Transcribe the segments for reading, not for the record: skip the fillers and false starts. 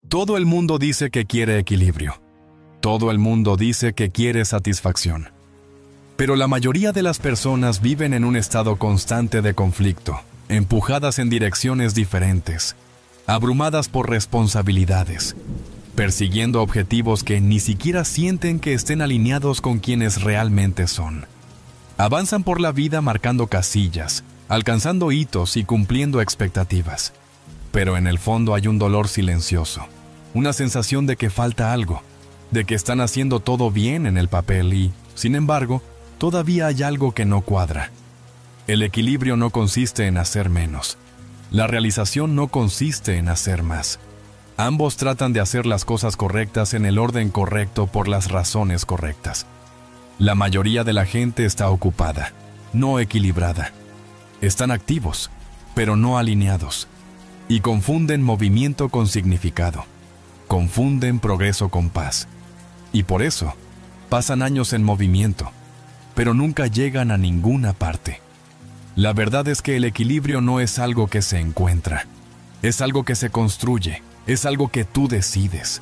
Todo el mundo dice que quiere equilibrio. Todo el mundo dice que quiere satisfacción. Pero la mayoría de las personas viven en un estado constante de conflicto, empujadas en direcciones diferentes, abrumadas por responsabilidades, persiguiendo objetivos que ni siquiera sienten que estén alineados con quienes realmente son. Avanzan por la vida marcando casillas, alcanzando hitos y cumpliendo expectativas. Pero en el fondo hay un dolor silencioso, una sensación de que falta algo, de que están haciendo todo bien en el papel y, sin embargo, todavía hay algo que no cuadra. El equilibrio no consiste en hacer menos. La realización no consiste en hacer más. Ambos tratan de hacer las cosas correctas en el orden correcto por las razones correctas. La mayoría de la gente está ocupada, no equilibrada. Están activos, pero no alineados. Y confunden movimiento con significado. Confunden progreso con paz. Y por eso, pasan años en movimiento, pero nunca llegan a ninguna parte. La verdad es que el equilibrio no es algo que se encuentra. Es algo que se construye, es algo que tú decides.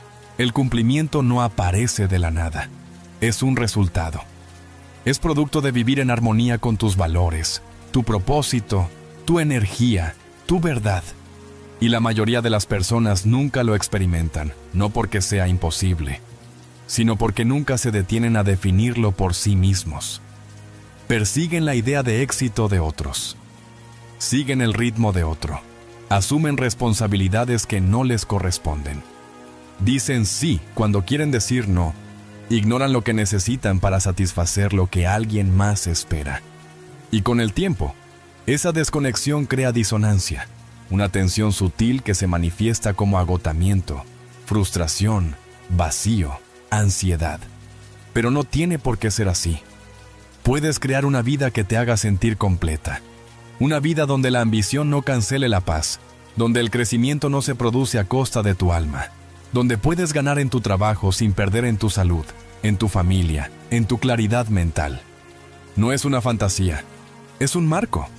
El cumplimiento no aparece de la nada. Es un resultado. Es producto de vivir en armonía con tus valores, tu propósito, tu energía, tu verdad. Y la mayoría de las personas nunca lo experimentan, no porque sea imposible, sino porque nunca se detienen a definirlo por sí mismos. Persiguen la idea de éxito de otros. Siguen el ritmo de otro. Asumen responsabilidades que no les corresponden. Dicen sí cuando quieren decir no. Ignoran lo que necesitan para satisfacer lo que alguien más espera. Y con el tiempo, esa desconexión crea disonancia, una tensión sutil que se manifiesta como agotamiento, frustración, vacío, ansiedad. Pero no tiene por qué ser así. Puedes crear una vida que te haga sentir completa. Una vida donde la ambición no cancele la paz, donde el crecimiento no se produce a costa de tu alma, donde puedes ganar en tu trabajo sin perder en tu salud, en tu familia, en tu claridad mental. No es una fantasía, es un marco.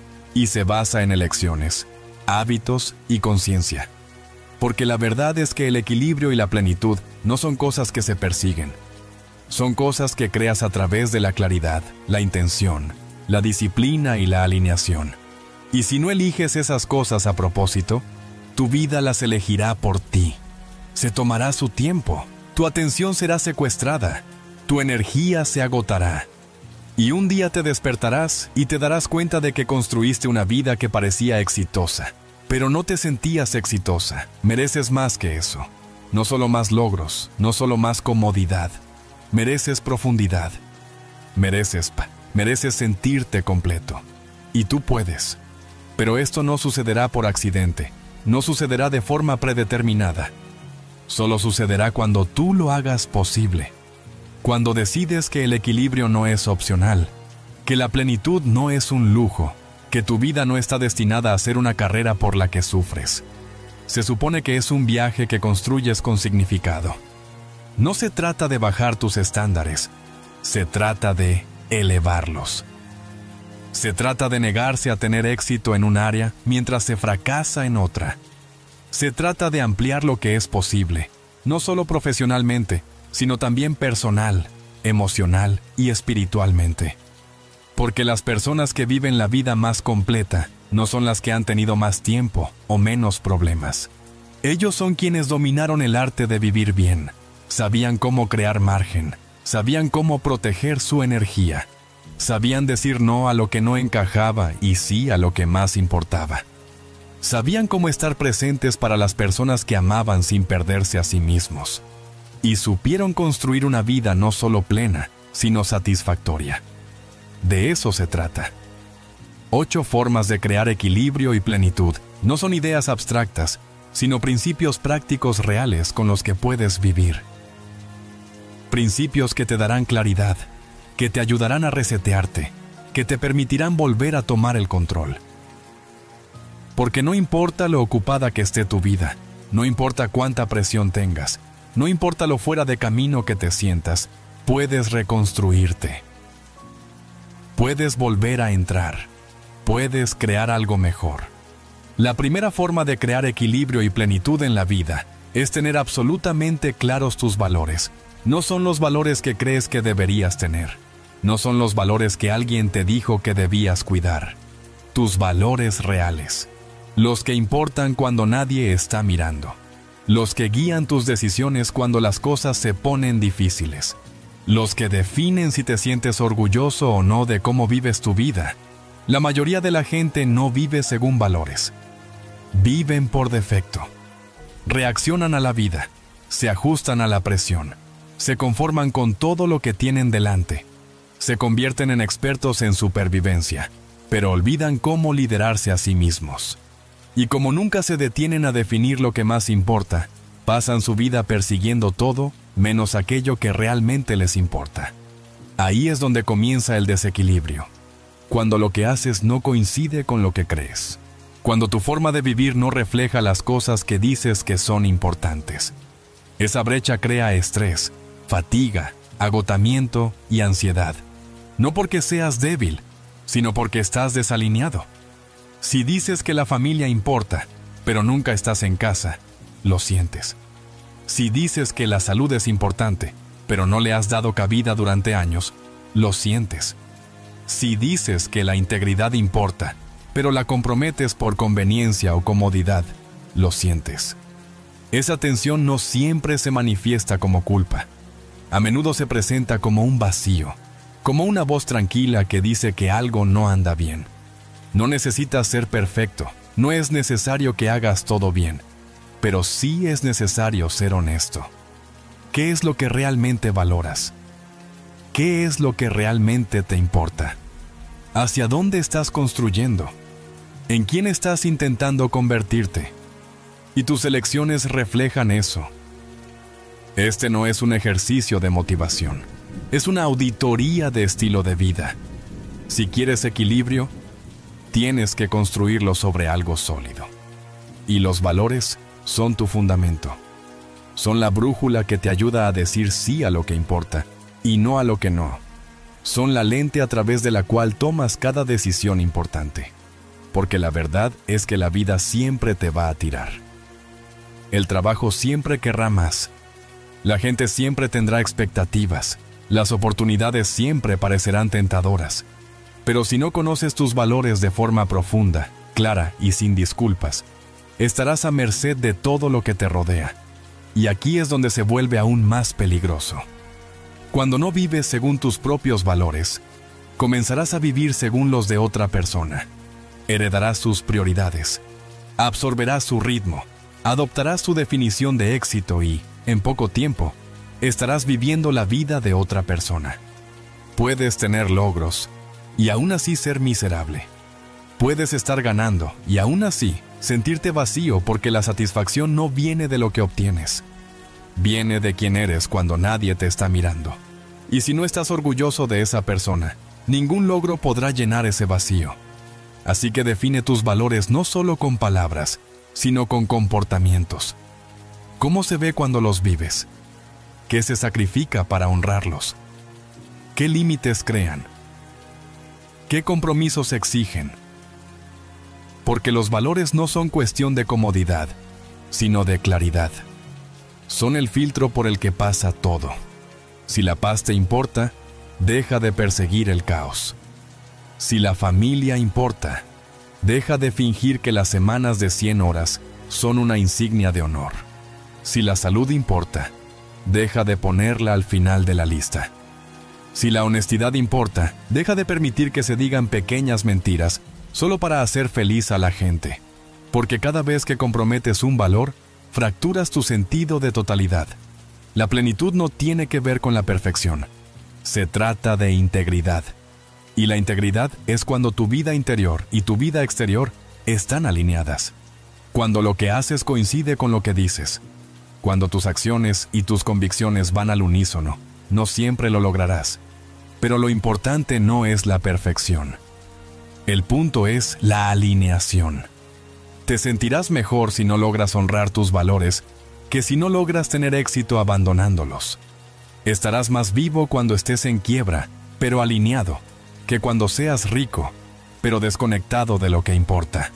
Y se basa en elecciones, hábitos y conciencia. Porque la verdad es que el equilibrio y la plenitud no son cosas que se persiguen. Son cosas que creas a través de la claridad, la intención, la disciplina y la alineación. Y si no eliges esas cosas a propósito, tu vida las elegirá por ti. Se tomará su tiempo, tu atención será secuestrada, tu energía se agotará. Y un día te despertarás y te darás cuenta de que construiste una vida que parecía exitosa, pero no te sentías exitosa. Mereces más que eso. No solo más logros, no solo más comodidad. Mereces profundidad. Mereces sentirte completo. Y tú puedes. Pero esto no sucederá por accidente. No sucederá de forma predeterminada. Solo sucederá cuando tú lo hagas posible. Cuando decides que el equilibrio no es opcional, que la plenitud no es un lujo, que tu vida no está destinada a ser una carrera por la que sufres. Se supone que es un viaje que construyes con significado. No se trata de bajar tus estándares, se trata de elevarlos. Se trata de negarse a tener éxito en un área mientras se fracasa en otra. Se trata de ampliar lo que es posible, no solo profesionalmente, sino también personal, emocional y espiritualmente. Porque las personas que viven la vida más completa no son las que han tenido más tiempo o menos problemas. Ellos son quienes dominaron el arte de vivir bien. Sabían cómo crear margen, sabían cómo proteger su energía, sabían decir no a lo que no encajaba y sí a lo que más importaba. Sabían cómo estar presentes para las personas que amaban sin perderse a sí mismos. Y supieron construir una vida no solo plena, sino satisfactoria. De eso se trata. 8 formas de crear equilibrio y plenitud no son ideas abstractas, sino principios prácticos reales con los que puedes vivir. Principios que te darán claridad, que te ayudarán a resetearte, que te permitirán volver a tomar el control. Porque no importa lo ocupada que esté tu vida, no importa cuánta presión tengas, no importa lo fuera de camino que te sientas, puedes reconstruirte. Puedes volver a entrar, puedes crear algo mejor. La primera forma de crear equilibrio y plenitud en la vida es tener absolutamente claros tus valores. No son los valores que crees que deberías tener. No son los valores que alguien te dijo que debías cuidar. Tus valores reales. Los que importan cuando nadie está mirando. Los que guían tus decisiones cuando las cosas se ponen difíciles. Los que definen si te sientes orgulloso o no de cómo vives tu vida. La mayoría de la gente no vive según valores. Viven por defecto. Reaccionan a la vida. Se ajustan a la presión. Se conforman con todo lo que tienen delante. Se convierten en expertos en supervivencia, pero olvidan cómo liderarse a sí mismos. Y como nunca se detienen a definir lo que más importa, pasan su vida persiguiendo todo menos aquello que realmente les importa. Ahí es donde comienza el desequilibrio. Cuando lo que haces no coincide con lo que crees. Cuando tu forma de vivir no refleja las cosas que dices que son importantes. Esa brecha crea estrés, fatiga, agotamiento y ansiedad. No porque seas débil, sino porque estás desalineado. Si dices que la familia importa, pero nunca estás en casa, lo sientes. Si dices que la salud es importante, pero no le has dado cabida durante años, lo sientes. Si dices que la integridad importa, pero la comprometes por conveniencia o comodidad, lo sientes. Esa tensión no siempre se manifiesta como culpa. A menudo se presenta como un vacío, como una voz tranquila que dice que algo no anda bien. No necesitas ser perfecto, no es necesario que hagas todo bien, pero sí es necesario ser honesto. ¿Qué es lo que realmente valoras? ¿Qué es lo que realmente te importa? ¿Hacia dónde estás construyendo? ¿En quién estás intentando convertirte? Y tus elecciones reflejan eso. Este no es un ejercicio de motivación, es una auditoría de estilo de vida. Si quieres equilibrio, tienes que construirlo sobre algo sólido. Y los valores son tu fundamento. Son la brújula que te ayuda a decir sí a lo que importa y no a lo que no. Son la lente a través de la cual tomas cada decisión importante. Porque la verdad es que la vida siempre te va a tirar. El trabajo siempre querrá más. La gente siempre tendrá expectativas. Las oportunidades siempre parecerán tentadoras. Pero si no conoces tus valores de forma profunda, clara y sin disculpas, estarás a merced de todo lo que te rodea. Y aquí es donde se vuelve aún más peligroso. Cuando no vives según tus propios valores, comenzarás a vivir según los de otra persona. Heredarás sus prioridades, absorberás su ritmo, adoptarás su definición de éxito y, en poco tiempo, estarás viviendo la vida de otra persona. Puedes tener logros y aún así ser miserable. Puedes estar ganando y aún así sentirte vacío porque la satisfacción no viene de lo que obtienes. Viene de quién eres cuando nadie te está mirando. Y si no estás orgulloso de esa persona, ningún logro podrá llenar ese vacío. Así que define tus valores no solo con palabras, sino con comportamientos. ¿Cómo se ve cuando los vives? ¿Qué se sacrifica para honrarlos? ¿Qué límites crean? ¿Qué compromisos exigen? Porque los valores no son cuestión de comodidad, sino de claridad. Son el filtro por el que pasa todo. Si la paz te importa, deja de perseguir el caos. Si la familia importa, deja de fingir que las semanas de 100 horas son una insignia de honor. Si la salud importa, deja de ponerla al final de la lista. Si la honestidad importa, deja de permitir que se digan pequeñas mentiras solo para hacer feliz a la gente. Porque cada vez que comprometes un valor, fracturas tu sentido de totalidad. La plenitud no tiene que ver con la perfección. Se trata de integridad. Y la integridad es cuando tu vida interior y tu vida exterior están alineadas. Cuando lo que haces coincide con lo que dices. Cuando tus acciones y tus convicciones van al unísono, no siempre lo lograrás. Pero lo importante no es la perfección. El punto es la alineación. Te sentirás mejor si no logras honrar tus valores que si no logras tener éxito abandonándolos. Estarás más vivo cuando estés en quiebra, pero alineado, que cuando seas rico, pero desconectado de lo que importa.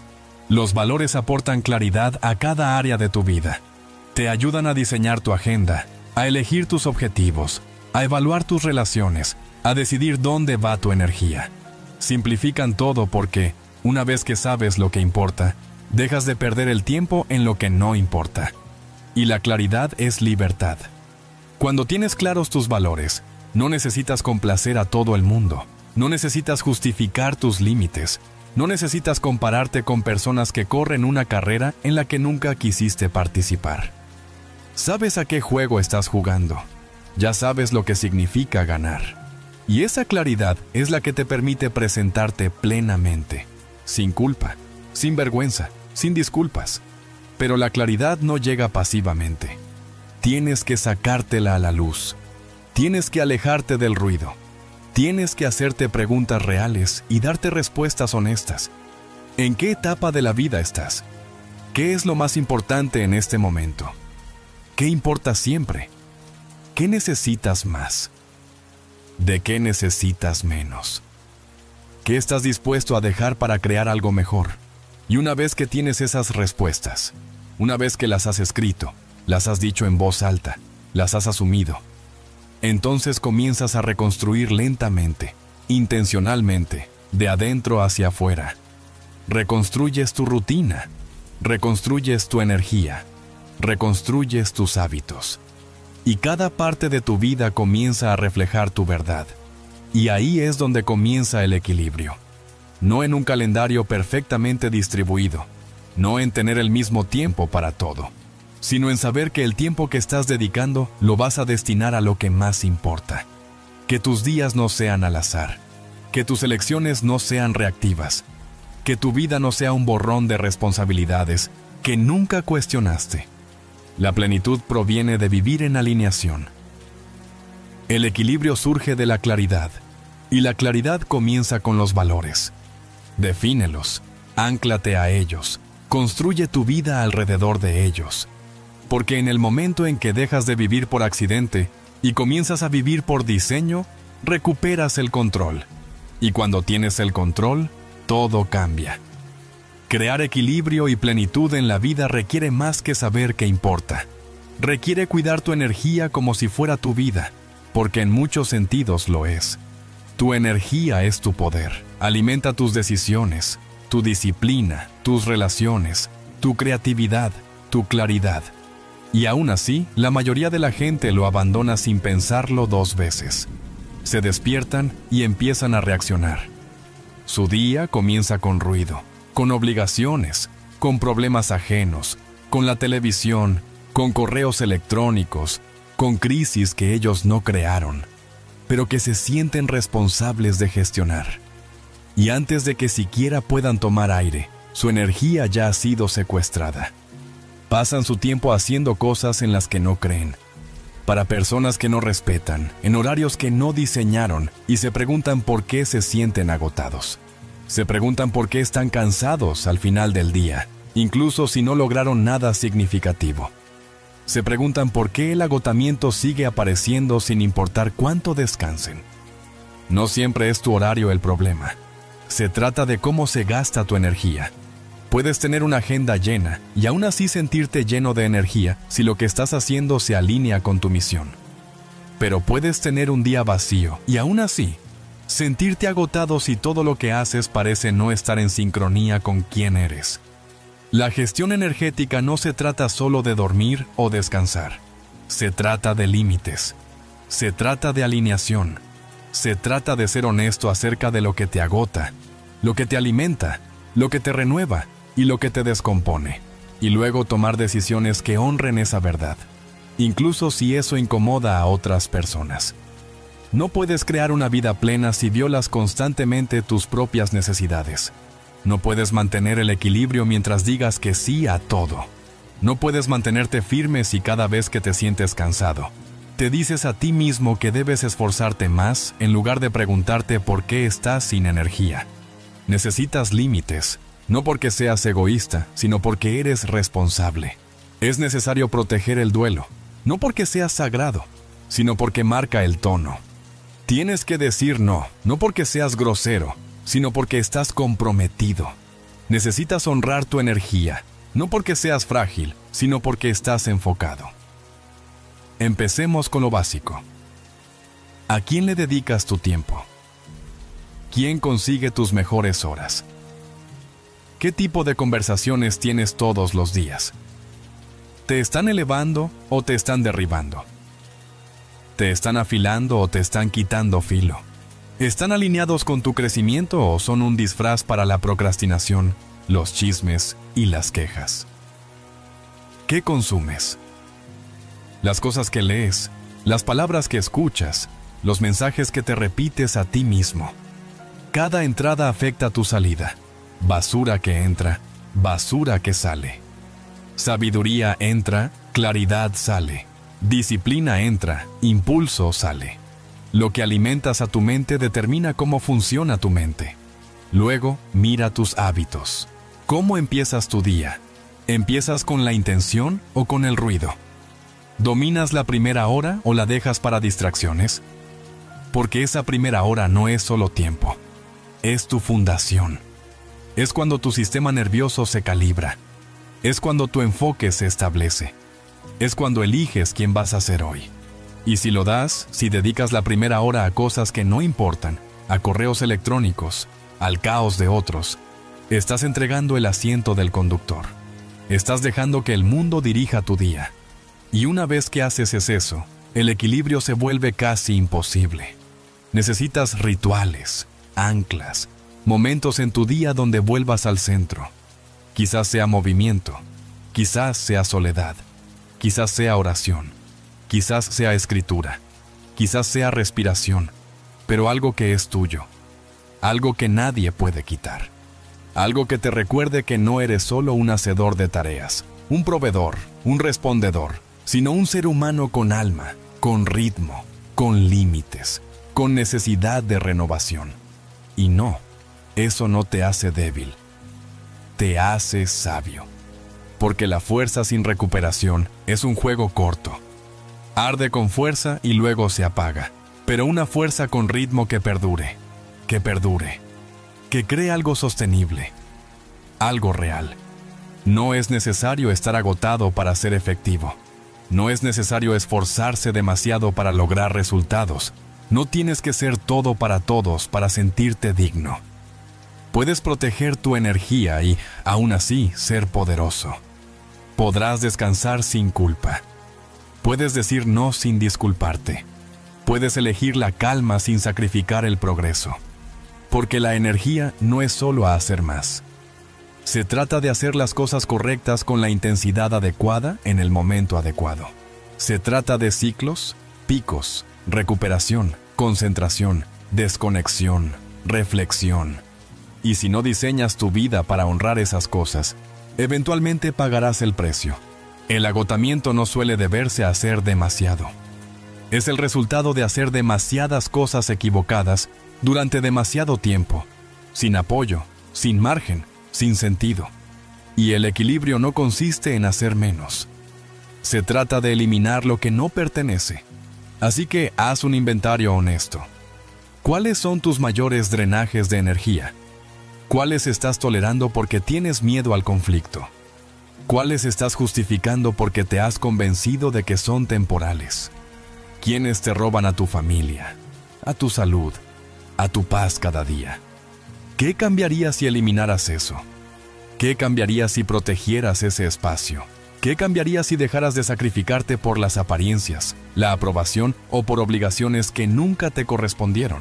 Los valores aportan claridad a cada área de tu vida. Te ayudan a diseñar tu agenda, a elegir tus objetivos, a evaluar tus relaciones, a decidir dónde va tu energía. Simplifican todo porque, una vez que sabes lo que importa, dejas de perder el tiempo en lo que no importa. Y la claridad es libertad. Cuando tienes claros tus valores, no necesitas complacer a todo el mundo. No necesitas justificar tus límites. No necesitas compararte con personas que corren una carrera en la que nunca quisiste participar. Sabes a qué juego estás jugando. Ya sabes lo que significa ganar. Y esa claridad es la que te permite presentarte plenamente, sin culpa, sin vergüenza, sin disculpas. Pero la claridad no llega pasivamente. Tienes que sacártela a la luz. Tienes que alejarte del ruido. Tienes que hacerte preguntas reales y darte respuestas honestas. ¿En qué etapa de la vida estás? ¿Qué es lo más importante en este momento? ¿Qué importa siempre? ¿Qué necesitas más? ¿De qué necesitas menos? ¿Qué estás dispuesto a dejar para crear algo mejor? Y una vez que tienes esas respuestas, una vez que las has escrito, las has dicho en voz alta, las has asumido, entonces comienzas a reconstruir lentamente, intencionalmente, de adentro hacia afuera. Reconstruyes tu rutina, reconstruyes tu energía, reconstruyes tus hábitos. Y cada parte de tu vida comienza a reflejar tu verdad. Y ahí es donde comienza el equilibrio. No en un calendario perfectamente distribuido, no en tener el mismo tiempo para todo, sino en saber que el tiempo que estás dedicando lo vas a destinar a lo que más importa. Que tus días no sean al azar, que tus elecciones no sean reactivas, que tu vida no sea un borrón de responsabilidades que nunca cuestionaste. La plenitud proviene de vivir en alineación. El equilibrio surge de la claridad, y la claridad comienza con los valores. Defínelos, ánclate a ellos, construye tu vida alrededor de ellos. Porque en el momento en que dejas de vivir por accidente y comienzas a vivir por diseño, recuperas el control. Y cuando tienes el control, todo cambia. Crear equilibrio y plenitud en la vida requiere más que saber qué importa. Requiere cuidar tu energía como si fuera tu vida, porque en muchos sentidos lo es. Tu energía es tu poder. Alimenta tus decisiones, tu disciplina, tus relaciones, tu creatividad, tu claridad. Y aún así, la mayoría de la gente lo abandona sin pensarlo 2 veces. Se despiertan y empiezan a reaccionar. Su día comienza con ruido, con obligaciones, con problemas ajenos, con la televisión, con correos electrónicos, con crisis que ellos no crearon, pero que se sienten responsables de gestionar. Y antes de que siquiera puedan tomar aire, su energía ya ha sido secuestrada. Pasan su tiempo haciendo cosas en las que no creen, para personas que no respetan, en horarios que no diseñaron, y se preguntan por qué se sienten agotados. Se preguntan por qué están cansados al final del día, incluso si no lograron nada significativo. Se preguntan por qué el agotamiento sigue apareciendo sin importar cuánto descansen. No siempre es tu horario el problema. Se trata de cómo se gasta tu energía. Puedes tener una agenda llena y aún así sentirte lleno de energía si lo que estás haciendo se alinea con tu misión. Pero puedes tener un día vacío y aún así sentirte agotado si todo lo que haces parece no estar en sincronía con quién eres. La gestión energética no se trata solo de dormir o descansar. Se trata de límites. Se trata de alineación. Se trata de ser honesto acerca de lo que te agota, lo que te alimenta, lo que te renueva y lo que te descompone. Y luego tomar decisiones que honren esa verdad, incluso si eso incomoda a otras personas. No puedes crear una vida plena si violas constantemente tus propias necesidades. No puedes mantener el equilibrio mientras digas que sí a todo. No puedes mantenerte firme si cada vez que te sientes cansado, te dices a ti mismo que debes esforzarte más en lugar de preguntarte por qué estás sin energía. Necesitas límites, no porque seas egoísta, sino porque eres responsable. Es necesario proteger el duelo, no porque seas sagrado, sino porque marca el tono. Tienes que decir no, no porque seas grosero, sino porque estás comprometido. Necesitas honrar tu energía, no porque seas frágil, sino porque estás enfocado. Empecemos con lo básico. ¿A quién le dedicas tu tiempo? ¿Quién consigue tus mejores horas? ¿Qué tipo de conversaciones tienes todos los días? ¿Te están elevando o te están derribando? ¿Te están afilando o te están quitando filo? ¿Están alineados con tu crecimiento o son un disfraz para la procrastinación, los chismes y las quejas? ¿Qué consumes? Las cosas que lees, las palabras que escuchas, los mensajes que te repites a ti mismo. Cada entrada afecta tu salida. Basura que entra, basura que sale. Sabiduría entra, claridad sale. Disciplina entra, impulso sale. Lo que alimentas a tu mente determina cómo funciona tu mente. Luego, mira tus hábitos. ¿Cómo empiezas tu día? ¿Empiezas con la intención o con el ruido? ¿Dominas la primera hora o la dejas para distracciones? Porque esa primera hora no es solo tiempo. Es tu fundación. Es cuando tu sistema nervioso se calibra. Es cuando tu enfoque se establece. Es cuando eliges quién vas a ser hoy. Y si lo das, si dedicas la primera hora a cosas que no importan, a correos electrónicos, al caos de otros, estás entregando el asiento del conductor. Estás dejando que el mundo dirija tu día. Y una vez que haces eso, el equilibrio se vuelve casi imposible. Necesitas rituales, anclas, momentos en tu día donde vuelvas al centro. Quizás sea movimiento, quizás sea soledad, quizás sea oración, quizás sea escritura, quizás sea respiración, pero algo que es tuyo, algo que nadie puede quitar. Algo que te recuerde que no eres solo un hacedor de tareas, un proveedor, un respondedor, sino un ser humano con alma, con ritmo, con límites, con necesidad de renovación. Y no, eso no te hace débil, te hace sabio. Porque la fuerza sin recuperación es un juego corto. Arde con fuerza y luego se apaga, pero una fuerza con ritmo que perdure, que cree algo sostenible, algo real. No es necesario estar agotado para ser efectivo. No es necesario esforzarse demasiado para lograr resultados. No tienes que ser todo para todos para sentirte digno. Puedes proteger tu energía y, aún así, ser poderoso. Podrás descansar sin culpa. Puedes decir no sin disculparte. Puedes elegir la calma sin sacrificar el progreso. Porque la energía no es solo hacer más. Se trata de hacer las cosas correctas con la intensidad adecuada en el momento adecuado. Se trata de ciclos, picos, recuperación, concentración, desconexión, reflexión. Y si no diseñas tu vida para honrar esas cosas, eventualmente pagarás el precio. El agotamiento no suele deberse a hacer demasiado. Es el resultado de hacer demasiadas cosas equivocadas durante demasiado tiempo, sin apoyo, sin margen, sin sentido. Y el equilibrio no consiste en hacer menos. Se trata de eliminar lo que no pertenece. Así que haz un inventario honesto. ¿Cuáles son tus mayores drenajes de energía? ¿Cuáles estás tolerando porque tienes miedo al conflicto? ¿Cuáles estás justificando porque te has convencido de que son temporales? ¿Quiénes te roban a tu familia, a tu salud, a tu paz cada día? ¿Qué cambiaría si eliminaras eso? ¿Qué cambiaría si protegieras ese espacio? ¿Qué cambiaría si dejaras de sacrificarte por las apariencias, la aprobación o por obligaciones que nunca te correspondieron?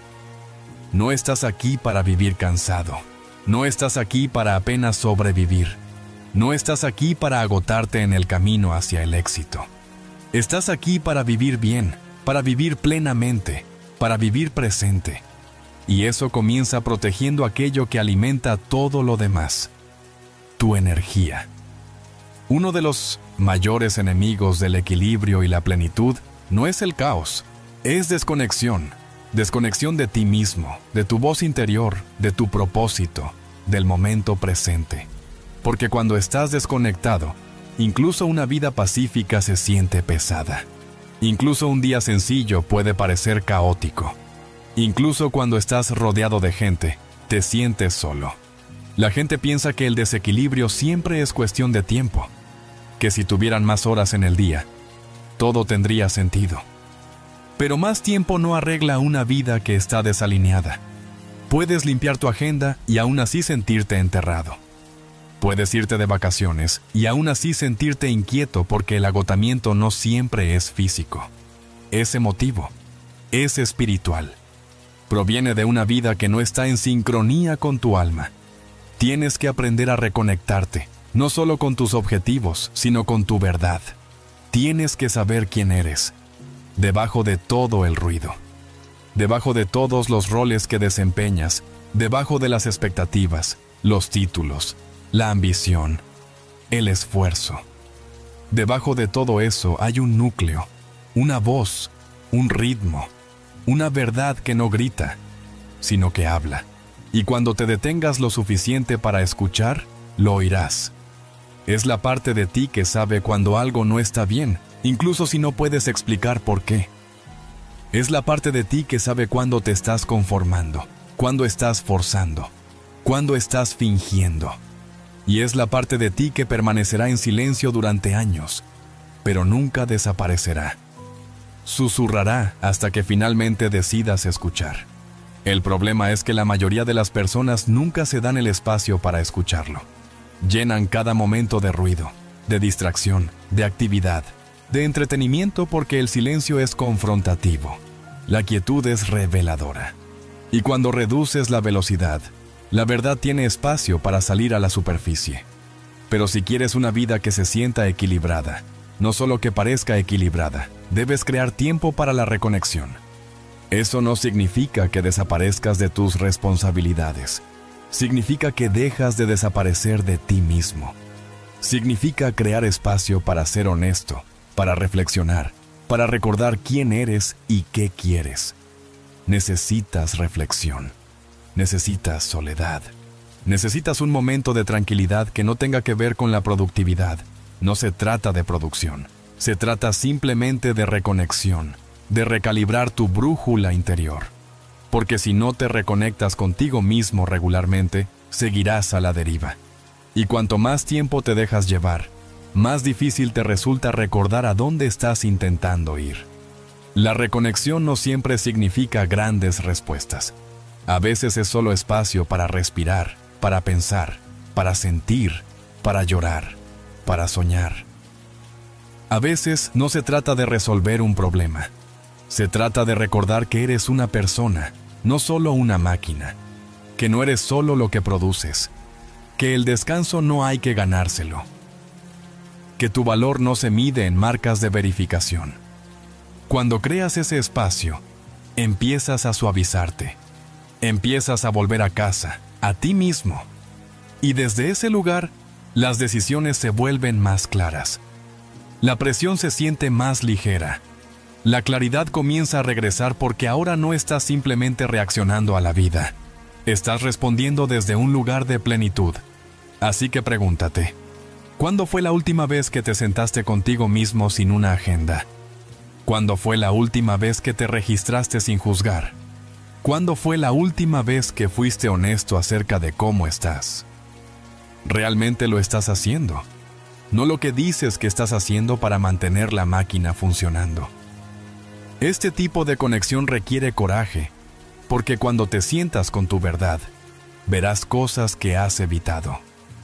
No estás aquí para vivir cansado. No estás aquí para apenas sobrevivir. No estás aquí para agotarte en el camino hacia el éxito. Estás aquí para vivir bien, para vivir plenamente, para vivir presente. Y eso comienza protegiendo aquello que alimenta todo lo demás. Tu energía. Uno de los mayores enemigos del equilibrio y la plenitud no es el caos, es desconexión. Desconexión de ti mismo, de tu voz interior, de tu propósito, del momento presente. Porque cuando estás desconectado, incluso una vida pacífica se siente pesada. Incluso un día sencillo puede parecer caótico. Incluso cuando estás rodeado de gente, te sientes solo. La gente piensa que el desequilibrio siempre es cuestión de tiempo, que si tuvieran más horas en el día, todo tendría sentido. Pero más tiempo no arregla una vida que está desalineada. Puedes limpiar tu agenda y aún así sentirte enterrado. Puedes irte de vacaciones y aún así sentirte inquieto porque el agotamiento no siempre es físico. Es emotivo, es espiritual. Proviene de una vida que no está en sincronía con tu alma. Tienes que aprender a reconectarte, no solo con tus objetivos, sino con tu verdad. Tienes que saber quién eres, debajo de todo el ruido, debajo de todos los roles que desempeñas, debajo de las expectativas, los títulos, la ambición, el esfuerzo. Debajo de todo eso hay un núcleo, una voz, un ritmo, una verdad que no grita, sino que habla. Y cuando te detengas lo suficiente para escuchar, lo oirás. Es la parte de ti que sabe cuando algo no está bien, incluso si no puedes explicar por qué. Es la parte de ti que sabe cuándo te estás conformando, cuándo estás forzando, cuándo estás fingiendo. Y es la parte de ti que permanecerá en silencio durante años, pero nunca desaparecerá. Susurrará hasta que finalmente decidas escuchar. El problema es que la mayoría de las personas nunca se dan el espacio para escucharlo. Llenan cada momento de ruido, de distracción, de actividad, de entretenimiento porque el silencio es confrontativo. La quietud es reveladora. Y cuando reduces la velocidad, la verdad tiene espacio para salir a la superficie. Pero si quieres una vida que se sienta equilibrada, no solo que parezca equilibrada, debes crear tiempo para la reconexión. Eso no significa que desaparezcas de tus responsabilidades. Significa que dejas de desaparecer de ti mismo. Significa crear espacio para ser honesto, para reflexionar, para recordar quién eres y qué quieres. Necesitas reflexión. Necesitas soledad. Necesitas un momento de tranquilidad que no tenga que ver con la productividad. No se trata de producción. Se trata simplemente de reconexión, de recalibrar tu brújula interior. Porque si no te reconectas contigo mismo regularmente, seguirás a la deriva. Y cuanto más tiempo te dejas llevar, más difícil te resulta recordar a dónde estás intentando ir. La reconexión no siempre significa grandes respuestas. A veces es solo espacio para respirar, para pensar, para sentir, para llorar, para soñar. A veces no se trata de resolver un problema. Se trata de recordar que eres una persona, no solo una máquina. Que no eres solo lo que produces. Que el descanso no hay que ganárselo. Que tu valor no se mide en marcas de verificación. Cuando creas ese espacio, empiezas a suavizarte. Empiezas a volver a casa, a ti mismo. Y desde ese lugar, las decisiones se vuelven más claras. La presión se siente más ligera. La claridad comienza a regresar porque ahora no estás simplemente reaccionando a la vida. Estás respondiendo desde un lugar de plenitud. Así que pregúntate, ¿cuándo fue la última vez que te sentaste contigo mismo sin una agenda? ¿Cuándo fue la última vez que te registraste sin juzgar? ¿Cuándo fue la última vez que fuiste honesto acerca de cómo estás? ¿Realmente lo estás haciendo? No lo que dices que estás haciendo para mantener la máquina funcionando. Este tipo de conexión requiere coraje, porque cuando te sientas con tu verdad, verás cosas que has evitado.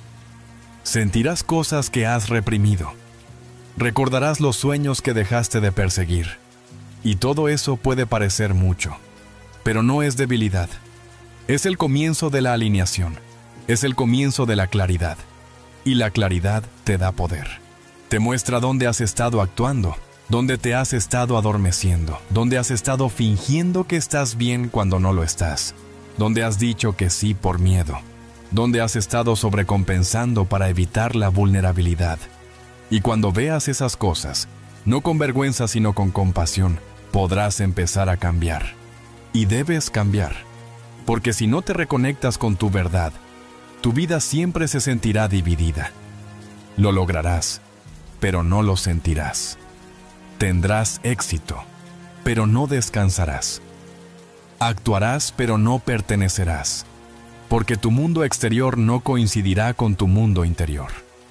Sentirás cosas que has reprimido. Recordarás los sueños que dejaste de perseguir. Y todo eso puede parecer mucho, pero no es debilidad. Es el comienzo de la alineación. Es el comienzo de la claridad. Y la claridad te da poder. Te muestra dónde has estado actuando, dónde te has estado adormeciendo, dónde has estado fingiendo que estás bien cuando no lo estás, dónde has dicho que sí por miedo, dónde has estado sobrecompensando para evitar la vulnerabilidad. Y cuando veas esas cosas, no con vergüenza sino con compasión, podrás empezar a cambiar. Y debes cambiar, porque si no te reconectas con tu verdad, tu vida siempre se sentirá dividida. Lo lograrás, pero no lo sentirás. Tendrás éxito, pero no descansarás. Actuarás, pero no pertenecerás. porque tu mundo exterior no coincidirá con tu mundo interior.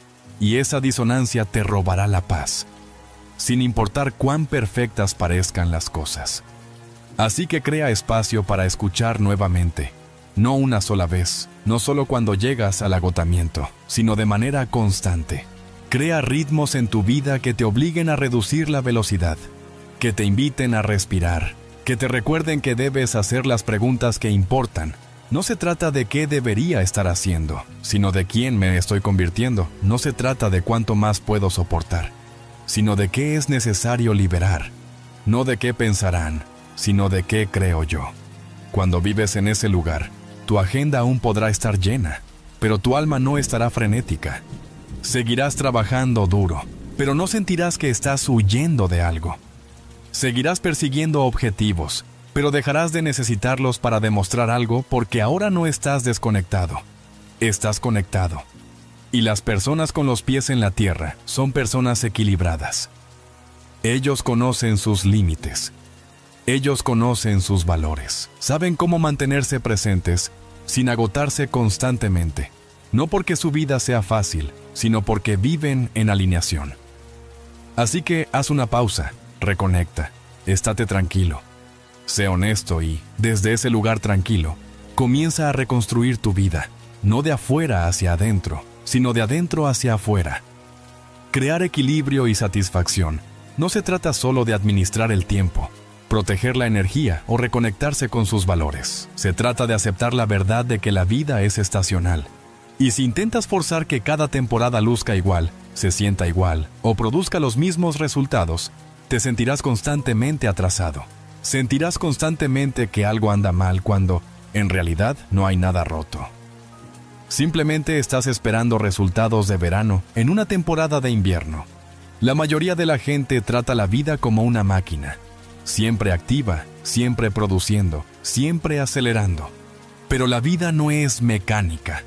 Y esa disonancia te robará la paz, sin importar cuán perfectas parezcan las cosas. Así que crea espacio para escuchar nuevamente, no una sola vez, no solo cuando llegas al agotamiento, sino de manera constante. Crea ritmos en tu vida que te obliguen a reducir la velocidad, que te inviten a respirar, que te recuerden que debes hacer las preguntas que importan. No se trata de qué debería estar haciendo, sino de quién me estoy convirtiendo. No se trata de cuánto más puedo soportar, sino de qué es necesario liberar. No de qué pensarán, sino de qué creo yo. Cuando vives en ese lugar, tu agenda aún podrá estar llena, pero tu alma no estará frenética. Seguirás trabajando duro, pero no sentirás que estás huyendo de algo. Seguirás persiguiendo objetivos, pero dejarás de necesitarlos para demostrar algo porque ahora no estás desconectado. Estás conectado. Y las personas con los pies en la tierra son personas equilibradas. Ellos conocen sus límites. Ellos conocen sus valores. Saben cómo mantenerse presentes sin agotarse constantemente. No porque su vida sea fácil, sino porque viven en alineación. Así que haz una pausa, reconecta, estate tranquilo. Sé honesto y, desde ese lugar tranquilo, comienza a reconstruir tu vida, no de afuera hacia adentro, sino de adentro hacia afuera. Crear equilibrio y satisfacción no se trata solo de administrar el tiempo, proteger la energía o reconectarse con sus valores. Se trata de aceptar la verdad de que la vida es estacional. Y si intentas forzar que cada temporada luzca igual, se sienta igual o produzca los mismos resultados, te sentirás constantemente atrasado. Sentirás constantemente que algo anda mal cuando, en realidad, no hay nada roto. Simplemente estás esperando resultados de verano en una temporada de invierno. La mayoría de la gente trata la vida como una máquina, siempre activa, siempre produciendo, siempre acelerando. Pero la vida no es mecánica,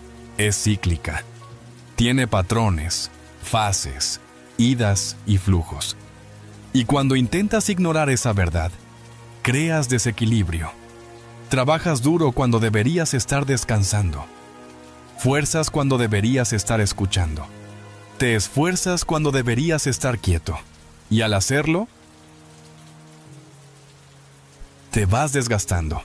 es cíclica. Tiene patrones, fases, idas y flujos. Y cuando intentas ignorar esa verdad, creas desequilibrio. Trabajas duro cuando deberías estar descansando. Fuerzas cuando deberías estar escuchando. Te esfuerzas cuando deberías estar quieto. Y al hacerlo, te vas desgastando.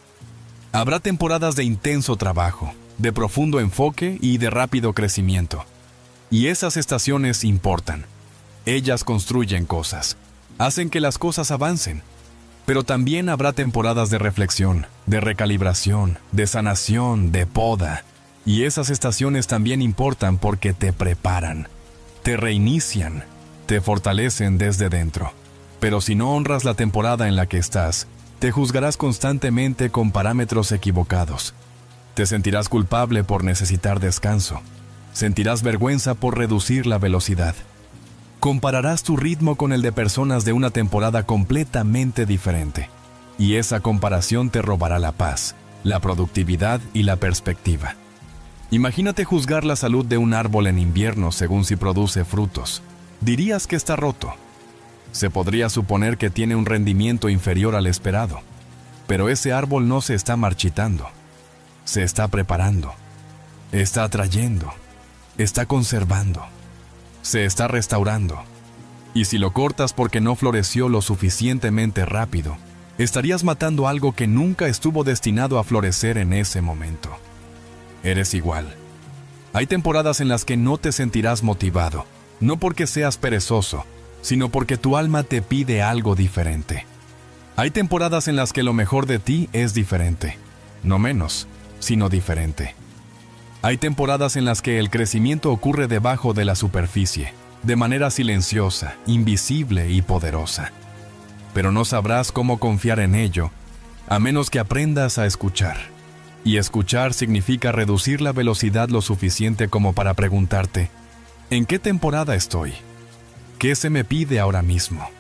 Habrá temporadas de intenso trabajo, de profundo enfoque y de rápido crecimiento. Y esas estaciones importan. Ellas construyen cosas, hacen que las cosas avancen. Pero también habrá temporadas de reflexión, de recalibración, de sanación, de poda. Y esas estaciones también importan porque te preparan, te reinician, te fortalecen desde dentro. Pero si no honras la temporada en la que estás, te juzgarás constantemente con parámetros equivocados. Te sentirás culpable por necesitar descanso. Sentirás vergüenza por reducir la velocidad. Compararás tu ritmo con el de personas de una temporada completamente diferente. Y esa comparación te robará la paz, la productividad y la perspectiva. Imagínate juzgar la salud de un árbol en invierno según si produce frutos. Dirías que está roto. Se podría suponer que tiene un rendimiento inferior al esperado. Pero ese árbol no se está marchitando. Se está preparando. Está atrayendo. Está conservando. Se está restaurando. Y si lo cortas porque no floreció lo suficientemente rápido, estarías matando algo que nunca estuvo destinado a florecer en ese momento. Eres igual. Hay temporadas en las que no te sentirás motivado, no porque seas perezoso, sino porque tu alma te pide algo diferente. Hay temporadas en las que lo mejor de ti es diferente, no menos, sino diferente. Hay temporadas en las que el crecimiento ocurre debajo de la superficie, de manera silenciosa, invisible y poderosa. Pero no sabrás cómo confiar en ello, a menos que aprendas a escuchar. Y escuchar significa reducir la velocidad lo suficiente como para preguntarte, ¿en qué temporada estoy? ¿Qué se me pide ahora mismo?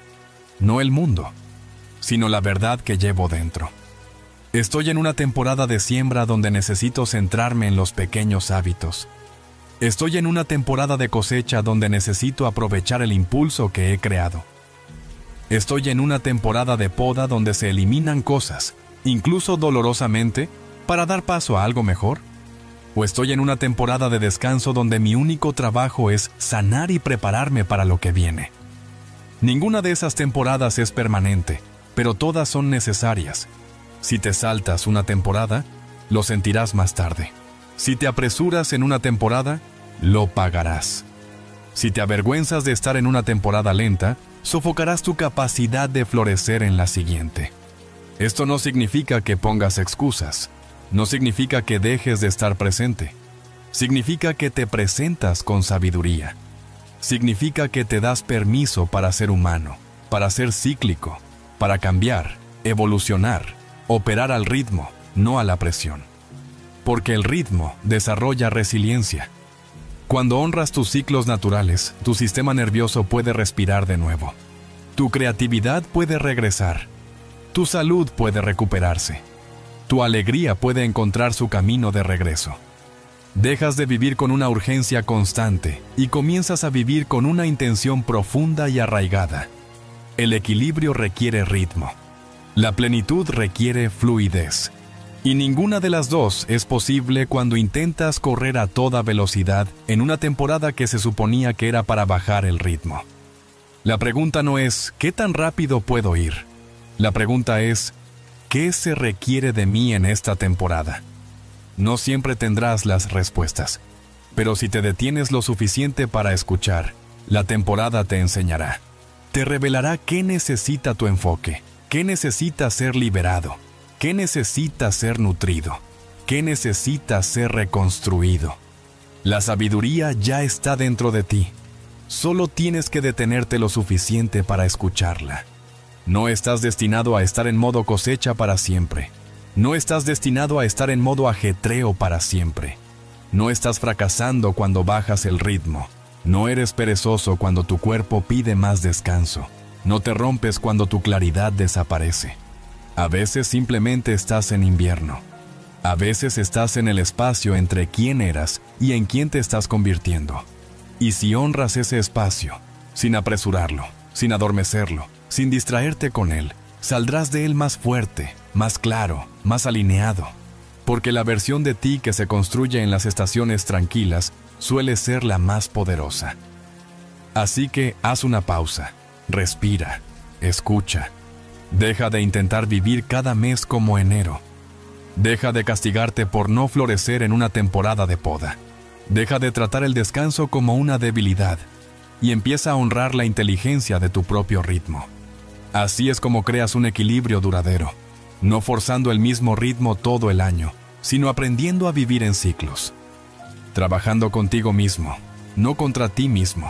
No el mundo, sino la verdad que llevo dentro. Estoy en una temporada de siembra donde necesito centrarme en los pequeños hábitos. Estoy en una temporada de cosecha donde necesito aprovechar el impulso que he creado. Estoy en una temporada de poda donde se eliminan cosas, incluso dolorosamente, para dar paso a algo mejor? ¿O estoy en una temporada de descanso donde mi único trabajo es sanar y prepararme para lo que viene? Ninguna de esas temporadas es permanente, pero todas son necesarias. Si te saltas una temporada, lo sentirás más tarde. Si te apresuras en una temporada, lo pagarás. Si te avergüenzas de estar en una temporada lenta, sofocarás tu capacidad de florecer en la siguiente. Esto no significa que pongas excusas. No significa que dejes de estar presente. Significa que te presentas con sabiduría. Significa que te das permiso para ser humano, para ser cíclico, para cambiar, evolucionar, operar al ritmo, no a la presión. Porque el ritmo desarrolla resiliencia. Cuando honras tus ciclos naturales, tu sistema nervioso puede respirar de nuevo. Tu creatividad puede regresar. Tu salud puede recuperarse. Tu alegría puede encontrar su camino de regreso. Dejas de vivir con una urgencia constante y comienzas a vivir con una intención profunda y arraigada. El equilibrio requiere ritmo. La plenitud requiere fluidez. Y ninguna de las dos es posible cuando intentas correr a toda velocidad en una temporada que se suponía que era para bajar el ritmo. La pregunta no es ¿qué tan rápido puedo ir? La pregunta es ¿qué se requiere de mí en esta temporada? No siempre tendrás las respuestas, pero si te detienes lo suficiente para escuchar, la temporada te enseñará. Te revelará qué necesita tu enfoque, qué necesita ser liberado, qué necesita ser nutrido, qué necesita ser reconstruido. La sabiduría ya está dentro de ti. Solo tienes que detenerte lo suficiente para escucharla. No estás destinado a estar en modo cosecha para siempre. No estás destinado a estar en modo ajetreo para siempre. No estás fracasando cuando bajas el ritmo. No eres perezoso cuando tu cuerpo pide más descanso. No te rompes cuando tu claridad desaparece. A veces simplemente estás en invierno. A veces estás en el espacio entre quién eras y en quién te estás convirtiendo. Y si honras ese espacio, sin apresurarlo, sin adormecerlo, sin distraerte con él, saldrás de él más fuerte, más claro, más alineado, porque la versión de ti que se construye en las estaciones tranquilas suele ser la más poderosa. Así que haz una pausa, respira, escucha. Deja de intentar vivir cada mes como enero. Deja de castigarte por no florecer en una temporada de poda. Deja de tratar el descanso como una debilidad y empieza a honrar la inteligencia de tu propio ritmo. Así es como creas un equilibrio duradero, no forzando el mismo ritmo todo el año, sino aprendiendo a vivir en ciclos. Trabajando contigo mismo, no contra ti mismo.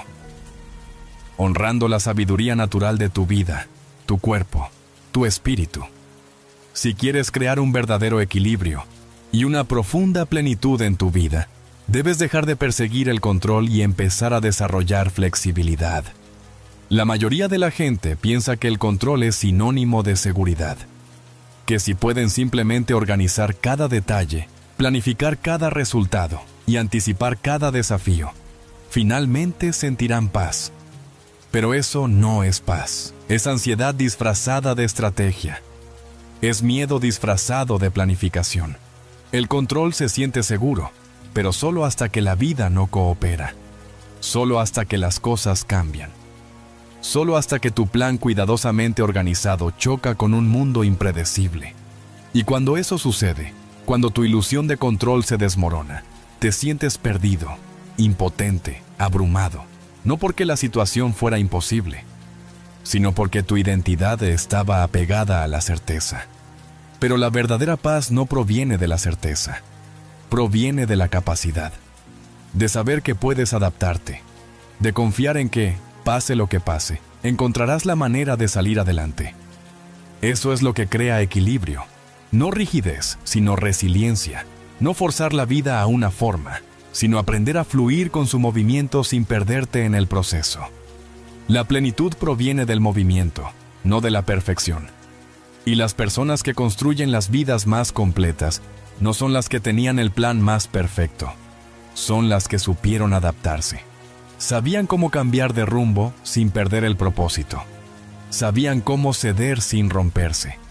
Honrando la sabiduría natural de tu vida, tu cuerpo, tu espíritu. Si quieres crear un verdadero equilibrio y una profunda plenitud en tu vida, debes dejar de perseguir el control y empezar a desarrollar flexibilidad. La mayoría de la gente piensa que el control es sinónimo de seguridad, que si pueden simplemente organizar cada detalle, planificar cada resultado y anticipar cada desafío, finalmente sentirán paz. Pero eso no es paz, es ansiedad disfrazada de estrategia, es miedo disfrazado de planificación. El control se siente seguro, pero solo hasta que la vida no coopera, solo hasta que las cosas cambian. Solo hasta que tu plan cuidadosamente organizado choca con un mundo impredecible. Y cuando eso sucede, cuando tu ilusión de control se desmorona, te sientes perdido, impotente, abrumado, no porque la situación fuera imposible, sino porque tu identidad estaba apegada a la certeza. Pero la verdadera paz no proviene de la certeza, proviene de la capacidad, de saber que puedes adaptarte, de confiar en que, pase lo que pase, encontrarás la manera de salir adelante. Eso es lo que crea equilibrio. No rigidez, sino resiliencia. No forzar la vida a una forma, sino aprender a fluir con su movimiento sin perderte en el proceso. La plenitud proviene del movimiento, no de la perfección. Y las personas que construyen las vidas más completas no son las que tenían el plan más perfecto, son las que supieron adaptarse. Sabían cómo cambiar de rumbo sin perder el propósito. Sabían cómo ceder sin romperse.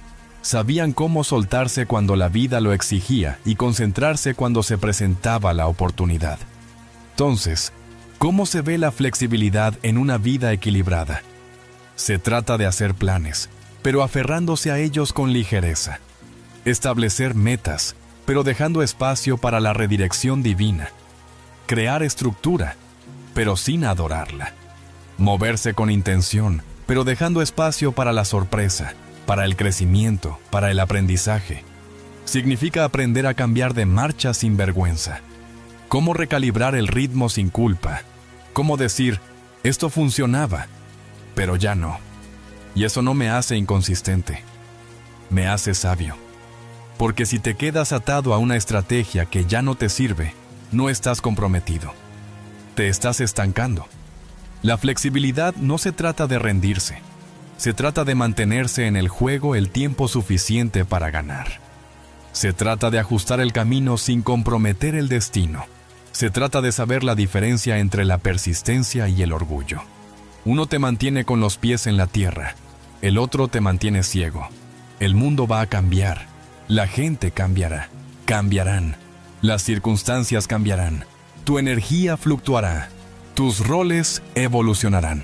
sabían cómo soltarse cuando la vida lo exigía y concentrarse cuando se presentaba la oportunidad. Entonces, ¿cómo se ve la flexibilidad en una vida equilibrada? Se trata de hacer planes, pero aferrándose a ellos con ligereza. Establecer metas, pero dejando espacio para la redirección divina. Crear estructura, pero sin adorarla. Moverse con intención, pero dejando espacio para la sorpresa, para el crecimiento, para el aprendizaje. Significa aprender a cambiar de marcha sin vergüenza. Cómo recalibrar el ritmo sin culpa. Cómo decir, esto funcionaba, pero ya no. Y eso no me hace inconsistente. Me hace sabio. Porque si te quedas atado a una estrategia que ya no te sirve, no estás comprometido. Te estás estancando. La flexibilidad no se trata de rendirse. Se trata de mantenerse en el juego el tiempo suficiente para ganar. Se trata de ajustar el camino sin comprometer el destino. Se trata de saber la diferencia entre la persistencia y el orgullo. Uno te mantiene con los pies en la tierra, el otro te mantiene ciego. El mundo va a cambiar, la gente cambiará, cambiarán, las circunstancias cambiarán, tu energía fluctuará, tus roles evolucionarán.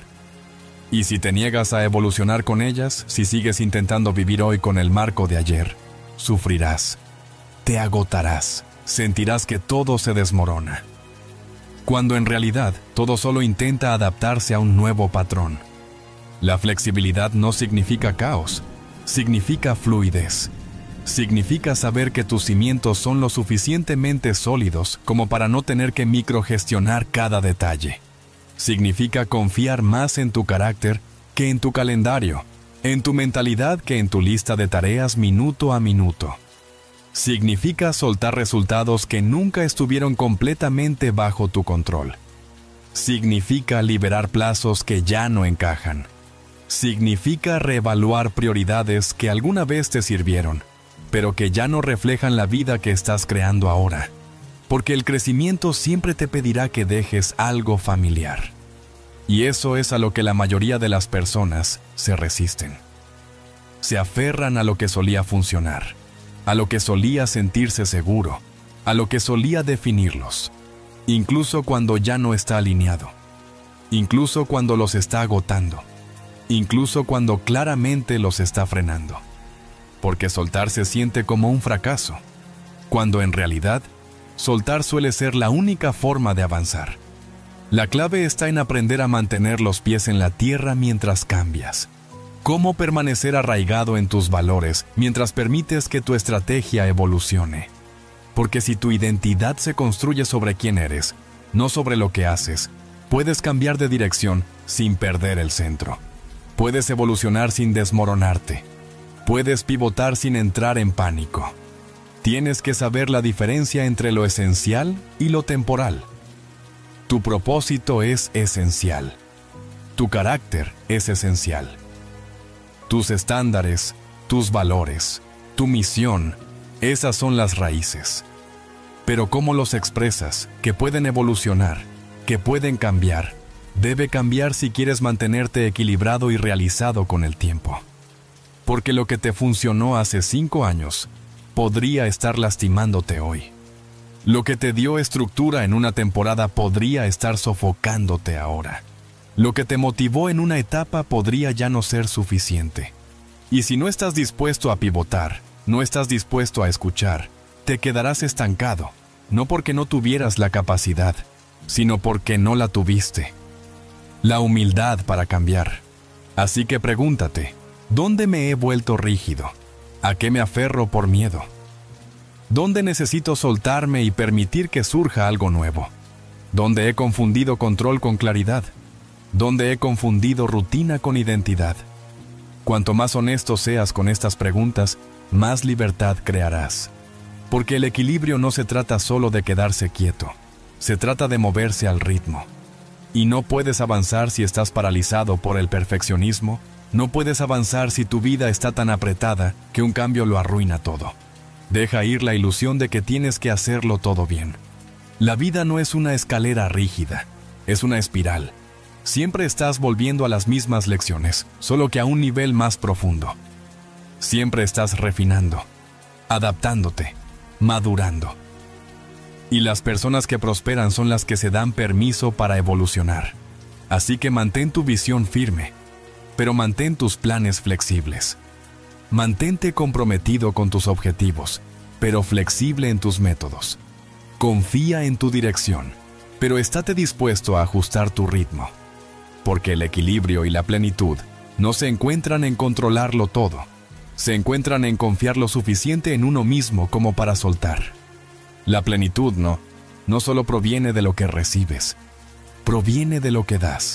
Y si te niegas a evolucionar con ellas, si sigues intentando vivir hoy con el marco de ayer, sufrirás, te agotarás, sentirás que todo se desmorona. Cuando en realidad todo solo intenta adaptarse a un nuevo patrón. La flexibilidad no significa caos, significa fluidez. Significa saber que tus cimientos son lo suficientemente sólidos como para no tener que microgestionar cada detalle. Significa confiar más en tu carácter que en tu calendario, en tu mentalidad que en tu lista de tareas minuto a minuto. Significa soltar resultados que nunca estuvieron completamente bajo tu control. Significa liberar plazos que ya no encajan. Significa reevaluar prioridades que alguna vez te sirvieron, pero que ya no reflejan la vida que estás creando ahora. Porque el crecimiento siempre te pedirá que dejes algo familiar. Y eso es a lo que la mayoría de las personas se resisten. Se aferran a lo que solía funcionar, a lo que solía sentirse seguro, a lo que solía definirlos, incluso cuando ya no está alineado, incluso cuando los está agotando, incluso cuando claramente los está frenando. Porque soltar se siente como un fracaso, cuando en realidad, soltar suele ser la única forma de avanzar. La clave está en aprender a mantener los pies en la tierra mientras cambias. Cómo permanecer arraigado en tus valores mientras permites que tu estrategia evolucione. Porque si tu identidad se construye sobre quién eres, no sobre lo que haces, puedes cambiar de dirección sin perder el centro. Puedes evolucionar sin desmoronarte. Puedes pivotar sin entrar en pánico. Tienes que saber la diferencia entre lo esencial y lo temporal. Tu propósito es esencial. Tu carácter es esencial. Tus estándares, tus valores, tu misión, esas son las raíces. Pero cómo los expresas, que pueden evolucionar, que pueden cambiar, debe cambiar si quieres mantenerte equilibrado y realizado con el tiempo. Porque lo que te funcionó hace 5 años, podría estar lastimándote hoy. Lo que te dio estructura en una temporada podría estar sofocándote ahora. Lo que te motivó en una etapa podría ya no ser suficiente. Y si no estás dispuesto a pivotar, no estás dispuesto a escuchar, te quedarás estancado, no porque no tuvieras la capacidad, sino porque no la tuviste. La humildad para cambiar. Así que pregúntate, ¿dónde me he vuelto rígido? ¿A qué me aferro por miedo? ¿Dónde necesito soltarme y permitir que surja algo nuevo? ¿Dónde he confundido control con claridad? ¿Dónde he confundido rutina con identidad? Cuanto más honesto seas con estas preguntas, más libertad crearás. Porque el equilibrio no se trata solo de quedarse quieto, se trata de moverse al ritmo. Y no puedes avanzar si estás paralizado por el perfeccionismo, no puedes avanzar si tu vida está tan apretada que un cambio lo arruina todo. Deja ir la ilusión de que tienes que hacerlo todo bien. La vida no es una escalera rígida, es una espiral. Siempre estás volviendo a las mismas lecciones, solo que a un nivel más profundo. Siempre estás refinando, adaptándote, madurando. Y las personas que prosperan son las que se dan permiso para evolucionar. Así que mantén tu visión firme, pero mantén tus planes flexibles. Mantente comprometido con tus objetivos, pero flexible en tus métodos. Confía en tu dirección, pero estate dispuesto a ajustar tu ritmo. Porque el equilibrio y la plenitud no se encuentran en controlarlo todo, se encuentran en confiar lo suficiente en uno mismo como para soltar. La plenitud no solo proviene de lo que recibes, proviene de lo que das.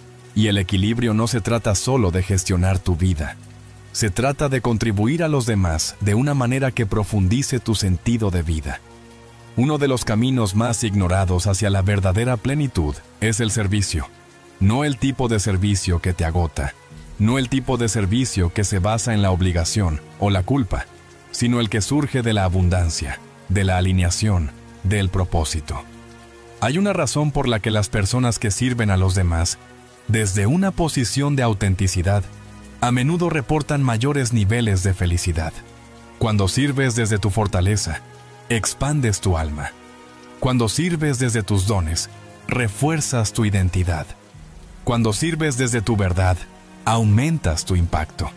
Y el equilibrio no se trata solo de gestionar tu vida, se trata de contribuir a los demás de una manera que profundice tu sentido de vida. Uno de los caminos más ignorados hacia la verdadera plenitud es el servicio. No el tipo de servicio que te agota, no el tipo de servicio que se basa en la obligación o la culpa, sino el que surge de la abundancia, de la alineación, del propósito. Hay una razón por la que las personas que sirven a los demás, desde una posición de autenticidad, a menudo reportan mayores niveles de felicidad. Cuando sirves desde tu fortaleza, expandes tu alma. Cuando sirves desde tus dones, refuerzas tu identidad. Cuando sirves desde tu verdad, aumentas tu impacto.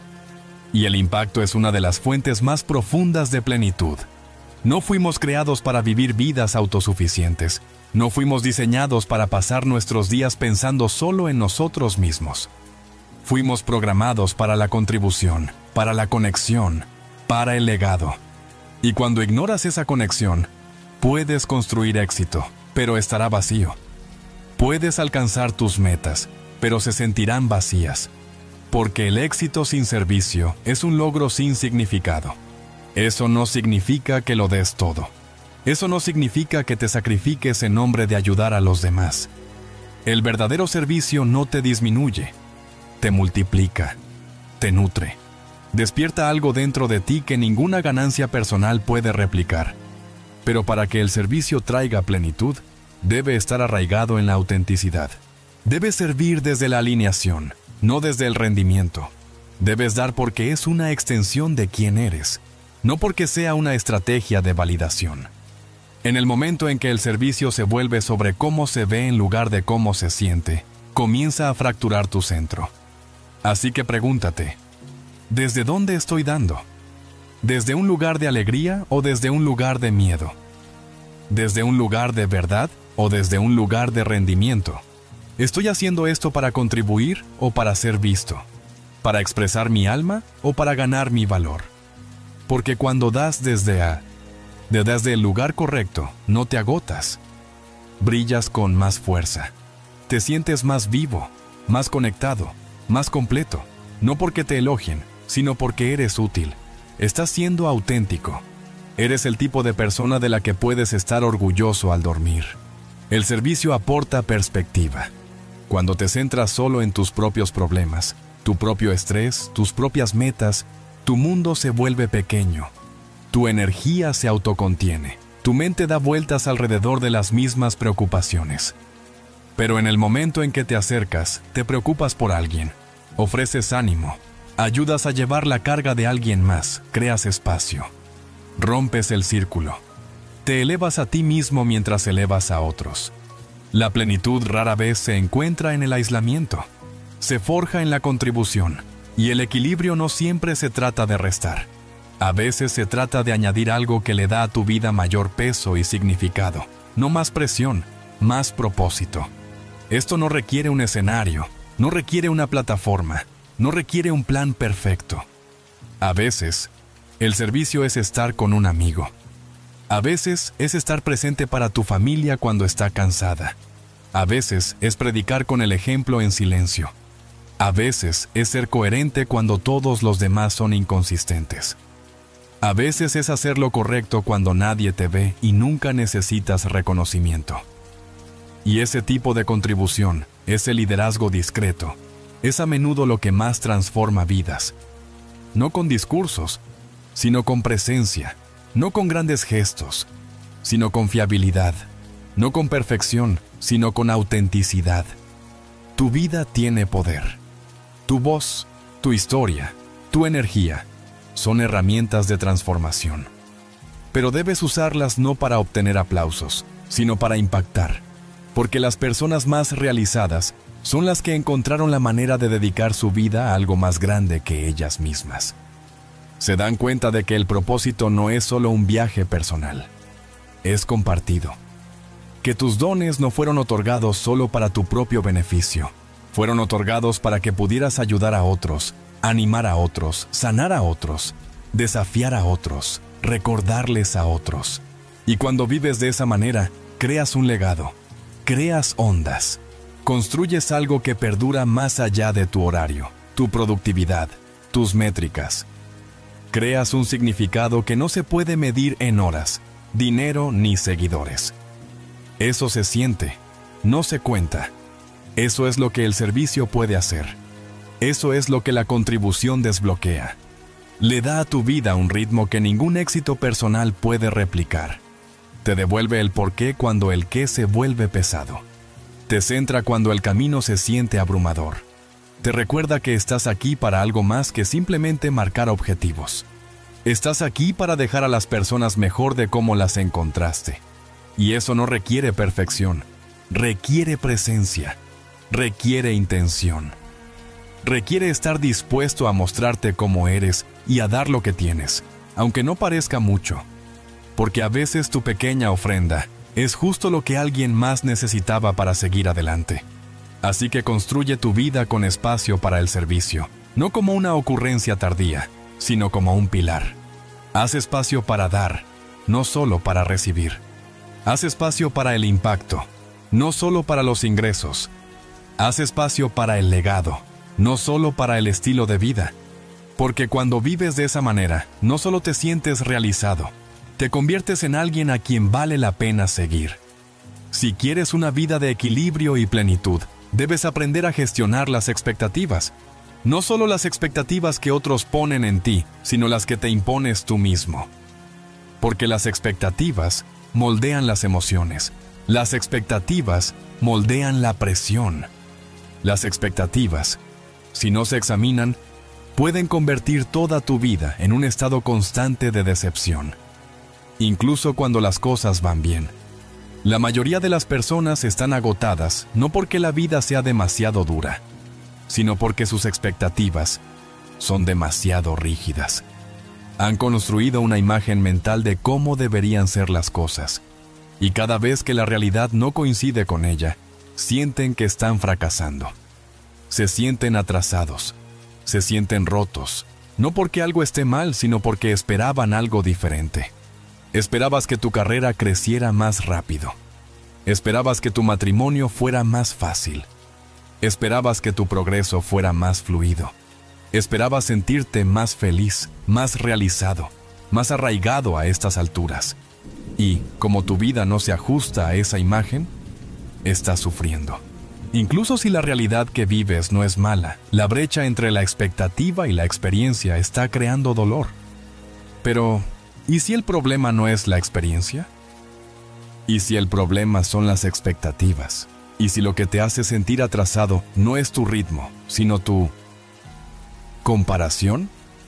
Y el impacto es una de las fuentes más profundas de plenitud. No fuimos creados para vivir vidas autosuficientes. No fuimos diseñados para pasar nuestros días pensando solo en nosotros mismos. Fuimos programados para la contribución, para la conexión, para el legado. Y cuando ignoras esa conexión, puedes construir éxito, pero estará vacío. Puedes alcanzar tus metas, pero se sentirán vacías. Porque el éxito sin servicio es un logro sin significado. Eso no significa que lo des todo. Eso no significa que te sacrifiques en nombre de ayudar a los demás. El verdadero servicio no te disminuye, te multiplica, te nutre. Despierta algo dentro de ti que ninguna ganancia personal puede replicar. Pero para que el servicio traiga plenitud, debe estar arraigado en la autenticidad. Debes servir desde la alineación, no desde el rendimiento. Debes dar porque es una extensión de quién eres, no porque sea una estrategia de validación. En el momento en que el servicio se vuelve sobre cómo se ve en lugar de cómo se siente, comienza a fracturar tu centro. Así que pregúntate, ¿desde dónde estoy dando? ¿Desde un lugar de alegría o desde un lugar de miedo? ¿Desde un lugar de verdad o desde un lugar de rendimiento? ¿Estoy haciendo esto para contribuir o para ser visto? ¿Para expresar mi alma o para ganar mi valor? Porque cuando das desde el lugar correcto, no te agotas. Brillas con más fuerza. Te sientes más vivo, más conectado, más completo. No porque te elogien, sino porque eres útil. Estás siendo auténtico. Eres el tipo de persona de la que puedes estar orgulloso al dormir. El servicio aporta perspectiva. Cuando te centras solo en tus propios problemas, tu propio estrés, tus propias metas, tu mundo se vuelve pequeño. Tu energía se autocontiene. Tu mente da vueltas alrededor de las mismas preocupaciones. Pero en el momento en que te acercas, te preocupas por alguien. Ofreces ánimo. Ayudas a llevar la carga de alguien más. Creas espacio. Rompes el círculo. Te elevas a ti mismo mientras elevas a otros. La plenitud rara vez se encuentra en el aislamiento. Se forja en la contribución. Y el equilibrio no siempre se trata de restar. A veces se trata de añadir algo que le da a tu vida mayor peso y significado. No más presión, más propósito. Esto no requiere un escenario, no requiere una plataforma, no requiere un plan perfecto. A veces, el servicio es estar con un amigo. A veces es estar presente para tu familia cuando está cansada. A veces es predicar con el ejemplo en silencio. A veces es ser coherente cuando todos los demás son inconsistentes. A veces es hacer lo correcto cuando nadie te ve y nunca necesitas reconocimiento. Y ese tipo de contribución, ese liderazgo discreto, es a menudo lo que más transforma vidas. No con discursos, sino con presencia, no con grandes gestos, sino con fiabilidad, no con perfección, sino con autenticidad. Tu vida tiene poder. Tu voz, tu historia, tu energía, son herramientas de transformación. Pero debes usarlas no para obtener aplausos, sino para impactar, porque las personas más realizadas son las que encontraron la manera de dedicar su vida a algo más grande que ellas mismas. Se dan cuenta de que el propósito no es solo un viaje personal, es compartido. Que tus dones no fueron otorgados solo para tu propio beneficio, fueron otorgados para que pudieras ayudar a otros, animar a otros, sanar a otros, desafiar a otros, recordarles a otros. Y cuando vives de esa manera, creas un legado, creas ondas, construyes algo que perdura más allá de tu horario, tu productividad, tus métricas. Creas un significado que no se puede medir en horas, dinero ni seguidores. Eso se siente, no se cuenta. Eso es lo que el servicio puede hacer. Eso es lo que la contribución desbloquea. Le da a tu vida un ritmo que ningún éxito personal puede replicar. Te devuelve el porqué cuando el qué se vuelve pesado. Te centra cuando el camino se siente abrumador. Te recuerda que estás aquí para algo más que simplemente marcar objetivos. Estás aquí para dejar a las personas mejor de cómo las encontraste. Y eso no requiere perfección, requiere presencia, requiere intención. Requiere estar dispuesto a mostrarte cómo eres y a dar lo que tienes, aunque no parezca mucho. Porque a veces tu pequeña ofrenda es justo lo que alguien más necesitaba para seguir adelante. Así que construye tu vida con espacio para el servicio, no como una ocurrencia tardía, sino como un pilar. Haz espacio para dar, no solo para recibir. Haz espacio para el impacto, no solo para los ingresos. Haz espacio para el legado, no solo para el estilo de vida. Porque cuando vives de esa manera, no solo te sientes realizado, te conviertes en alguien a quien vale la pena seguir. Si quieres una vida de equilibrio y plenitud, debes aprender a gestionar las expectativas. No solo las expectativas que otros ponen en ti, sino las que te impones tú mismo. Porque las expectativas moldean las emociones. Las expectativas moldean la presión. Las expectativas, si no se examinan, pueden convertir toda tu vida en un estado constante de decepción. Incluso cuando las cosas van bien. La mayoría de las personas están agotadas no porque la vida sea demasiado dura, sino porque sus expectativas son demasiado rígidas. Han construido una imagen mental de cómo deberían ser las cosas, y cada vez que la realidad no coincide con ella, sienten que están fracasando. Se sienten atrasados, se sienten rotos, no porque algo esté mal, sino porque esperaban algo diferente. Esperabas que tu carrera creciera más rápido. Esperabas que tu matrimonio fuera más fácil. Esperabas que tu progreso fuera más fluido. Esperabas sentirte más feliz, más realizado, más arraigado a estas alturas. Y, como tu vida no se ajusta a esa imagen, estás sufriendo. Incluso si la realidad que vives no es mala, la brecha entre la expectativa y la experiencia está creando dolor. Pero, ¿y si el problema no es la experiencia? ¿Y si el problema son las expectativas? ¿Y si lo que te hace sentir atrasado no es tu ritmo, sino tu comparación?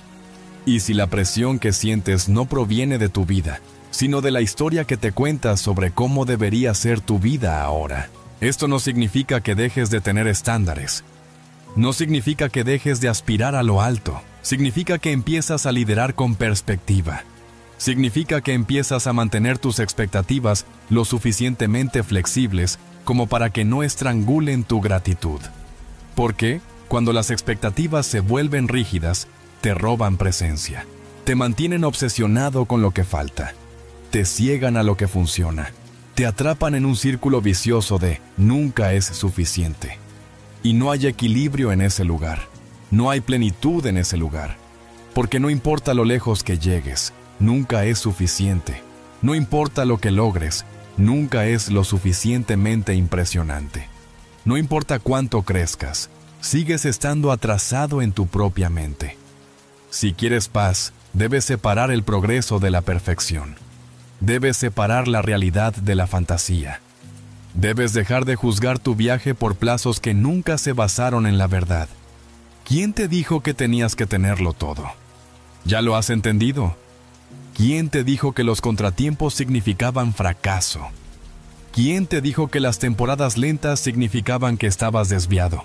¿Y si la presión que sientes no proviene de tu vida, sino de la historia que te cuentas sobre cómo debería ser tu vida ahora? Esto no significa que dejes de tener estándares. No significa que dejes de aspirar a lo alto. Significa que empiezas a liderar con perspectiva. Significa que empiezas a mantener tus expectativas lo suficientemente flexibles como para que no estrangulen tu gratitud. Porque, cuando las expectativas se vuelven rígidas, te roban presencia. Te mantienen obsesionado con lo que falta. Te ciegan a lo que funciona. Te atrapan en un círculo vicioso de nunca es suficiente. Y no hay equilibrio en ese lugar. No hay plenitud en ese lugar. Porque no importa lo lejos que llegues, nunca es suficiente. No importa lo que logres, nunca es lo suficientemente impresionante. No importa cuánto crezcas, sigues estando atrasado en tu propia mente. Si quieres paz, debes separar el progreso de la perfección. Debes separar la realidad de la fantasía. Debes dejar de juzgar tu viaje por plazos que nunca se basaron en la verdad. ¿Quién te dijo que tenías que tenerlo todo? ¿Ya lo has entendido? ¿Quién te dijo que los contratiempos significaban fracaso? ¿Quién te dijo que las temporadas lentas significaban que estabas desviado?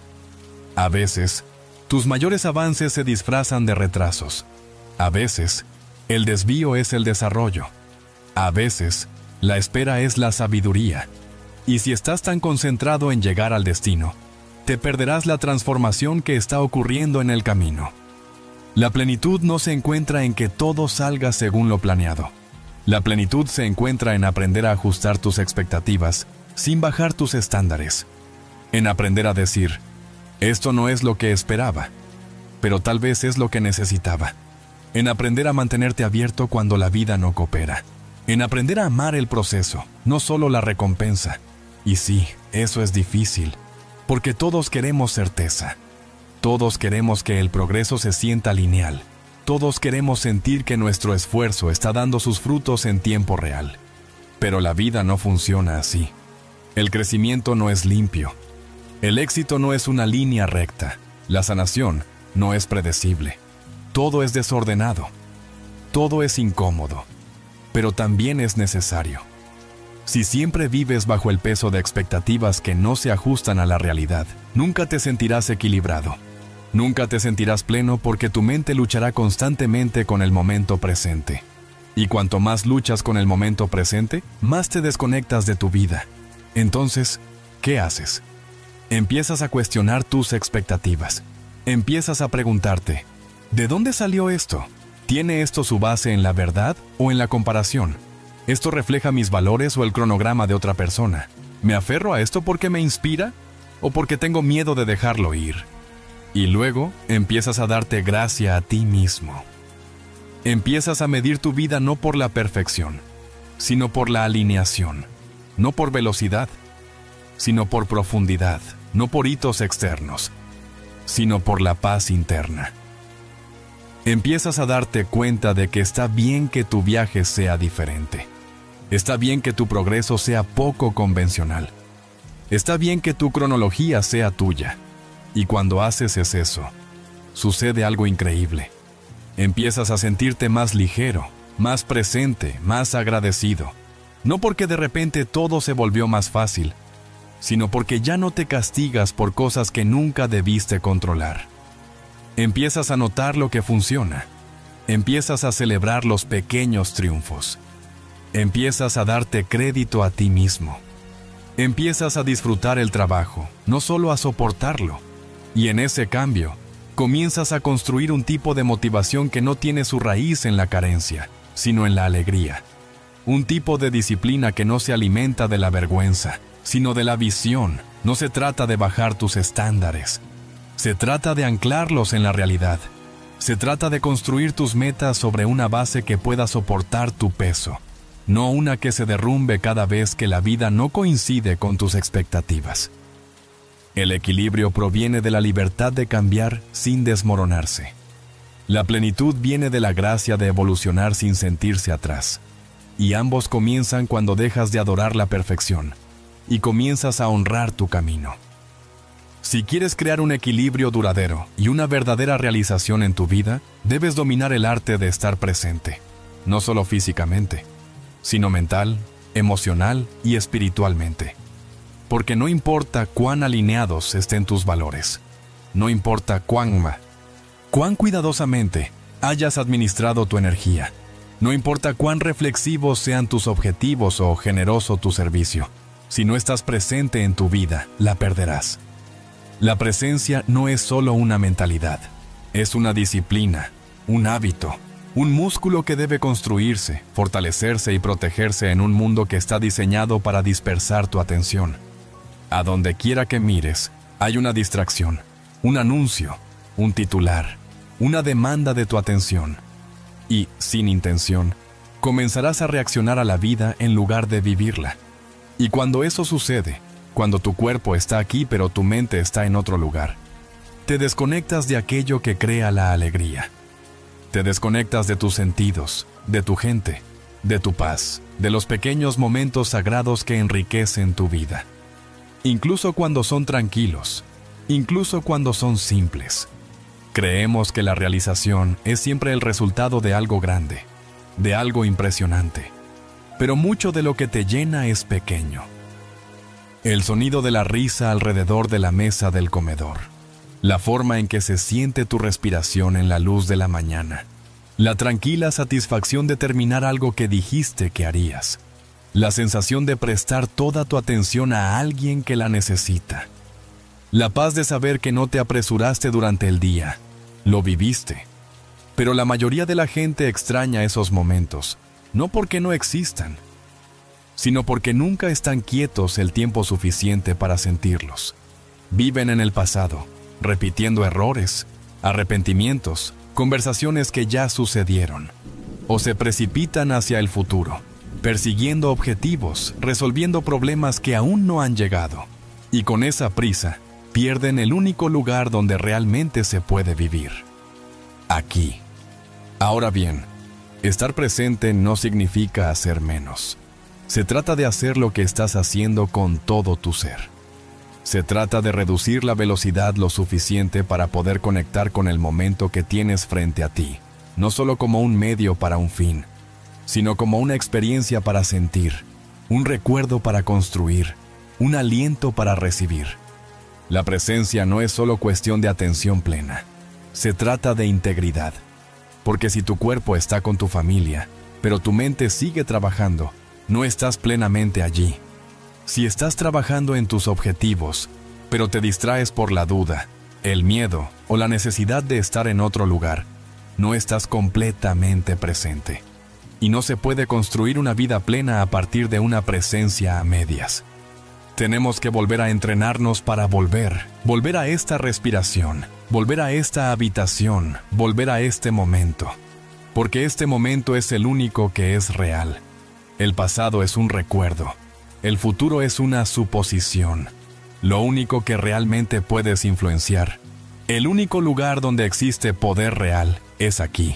A veces, tus mayores avances se disfrazan de retrasos. A veces, el desvío es el desarrollo. A veces, la espera es la sabiduría. Y si estás tan concentrado en llegar al destino, te perderás la transformación que está ocurriendo en el camino. La plenitud no se encuentra en que todo salga según lo planeado. La plenitud se encuentra en aprender a ajustar tus expectativas sin bajar tus estándares. En aprender a decir, esto no es lo que esperaba, pero tal vez es lo que necesitaba. En aprender a mantenerte abierto cuando la vida no coopera. En aprender a amar el proceso, no solo la recompensa. Y sí, eso es difícil, porque todos queremos certeza. Todos queremos que el progreso se sienta lineal. Todos queremos sentir que nuestro esfuerzo está dando sus frutos en tiempo real. Pero la vida no funciona así. El crecimiento no es limpio. El éxito no es una línea recta. La sanación no es predecible. Todo es desordenado. Todo es incómodo. Pero también es necesario. Si siempre vives bajo el peso de expectativas que no se ajustan a la realidad, nunca te sentirás equilibrado. Nunca te sentirás pleno porque tu mente luchará constantemente con el momento presente. Y cuanto más luchas con el momento presente, más te desconectas de tu vida. Entonces, ¿qué haces? Empiezas a cuestionar tus expectativas. Empiezas a preguntarte, ¿de dónde salió esto? ¿Tiene esto su base en la verdad o en la comparación? ¿Esto refleja mis valores o el cronograma de otra persona? ¿Me aferro a esto porque me inspira o porque tengo miedo de dejarlo ir? Y luego empiezas a darte gracia a ti mismo. Empiezas a medir tu vida no por la perfección, sino por la alineación, no por velocidad, sino por profundidad, no por hitos externos, sino por la paz interna. Empiezas a darte cuenta de que está bien que tu viaje sea diferente. Está bien que tu progreso sea poco convencional. Está bien que tu cronología sea tuya. Y cuando haces eso, sucede algo increíble. Empiezas a sentirte más ligero, más presente, más agradecido. No porque de repente todo se volvió más fácil, sino porque ya no te castigas por cosas que nunca debiste controlar. Empiezas a notar lo que funciona. Empiezas a celebrar los pequeños triunfos. Empiezas a darte crédito a ti mismo. Empiezas a disfrutar el trabajo, no solo a soportarlo. Y en ese cambio, comienzas a construir un tipo de motivación que no tiene su raíz en la carencia, sino en la alegría. Un tipo de disciplina que no se alimenta de la vergüenza, sino de la visión. No se trata de bajar tus estándares. Se trata de anclarlos en la realidad. Se trata de construir tus metas sobre una base que pueda soportar tu peso, no una que se derrumbe cada vez que la vida no coincide con tus expectativas. El equilibrio proviene de la libertad de cambiar sin desmoronarse. La plenitud viene de la gracia de evolucionar sin sentirse atrás. Y ambos comienzan cuando dejas de adorar la perfección y comienzas a honrar tu camino. Si quieres crear un equilibrio duradero y una verdadera realización en tu vida, debes dominar el arte de estar presente, no solo físicamente, sino mental, emocional y espiritualmente. Porque no importa cuán alineados estén tus valores, no importa cuán cuidadosamente hayas administrado tu energía, no importa cuán reflexivos sean tus objetivos o generoso tu servicio, si no estás presente en tu vida, la perderás. La presencia no es solo una mentalidad, es una disciplina, un hábito, un músculo que debe construirse, fortalecerse y protegerse en un mundo que está diseñado para dispersar tu atención. A donde quiera que mires, hay una distracción, un anuncio, un titular, una demanda de tu atención. Y, sin intención, comenzarás a reaccionar a la vida en lugar de vivirla. Y cuando eso sucede, cuando tu cuerpo está aquí pero tu mente está en otro lugar, te desconectas de aquello que crea la alegría. Te desconectas de tus sentidos, de tu gente, de tu paz, de los pequeños momentos sagrados que enriquecen tu vida. Incluso cuando son tranquilos, incluso cuando son simples. Creemos que la realización es siempre el resultado de algo grande, de algo impresionante, pero mucho de lo que te llena es pequeño. El sonido de la risa alrededor de la mesa del comedor, la forma en que se siente tu respiración en la luz de la mañana, la tranquila satisfacción de terminar algo que dijiste que harías, la sensación de prestar toda tu atención a alguien que la necesita, la paz de saber que no te apresuraste durante el día, lo viviste. Pero la mayoría de la gente extraña esos momentos, no porque no existan, sino porque nunca están quietos el tiempo suficiente para sentirlos. Viven en el pasado, repitiendo errores, arrepentimientos, conversaciones que ya sucedieron, o se precipitan hacia el futuro, persiguiendo objetivos, resolviendo problemas que aún no han llegado, y con esa prisa, pierden el único lugar donde realmente se puede vivir. Aquí. Ahora bien, estar presente no significa hacer menos. Se trata de hacer lo que estás haciendo con todo tu ser. Se trata de reducir la velocidad lo suficiente para poder conectar con el momento que tienes frente a ti, no solo como un medio para un fin, sino como una experiencia para sentir, un recuerdo para construir, un aliento para recibir. La presencia no es solo cuestión de atención plena. Se trata de integridad. Porque si tu cuerpo está con tu familia, pero tu mente sigue trabajando, no estás plenamente allí. Si estás trabajando en tus objetivos, pero te distraes por la duda, el miedo o la necesidad de estar en otro lugar, no estás completamente presente. Y no se puede construir una vida plena a partir de una presencia a medias. Tenemos que volver a entrenarnos para volver a esta respiración, volver a esta habitación, volver a este momento. Porque este momento es el único que es real. El pasado es un recuerdo. El futuro es una suposición. Lo único que realmente puedes influenciar, el único lugar donde existe poder real, es aquí.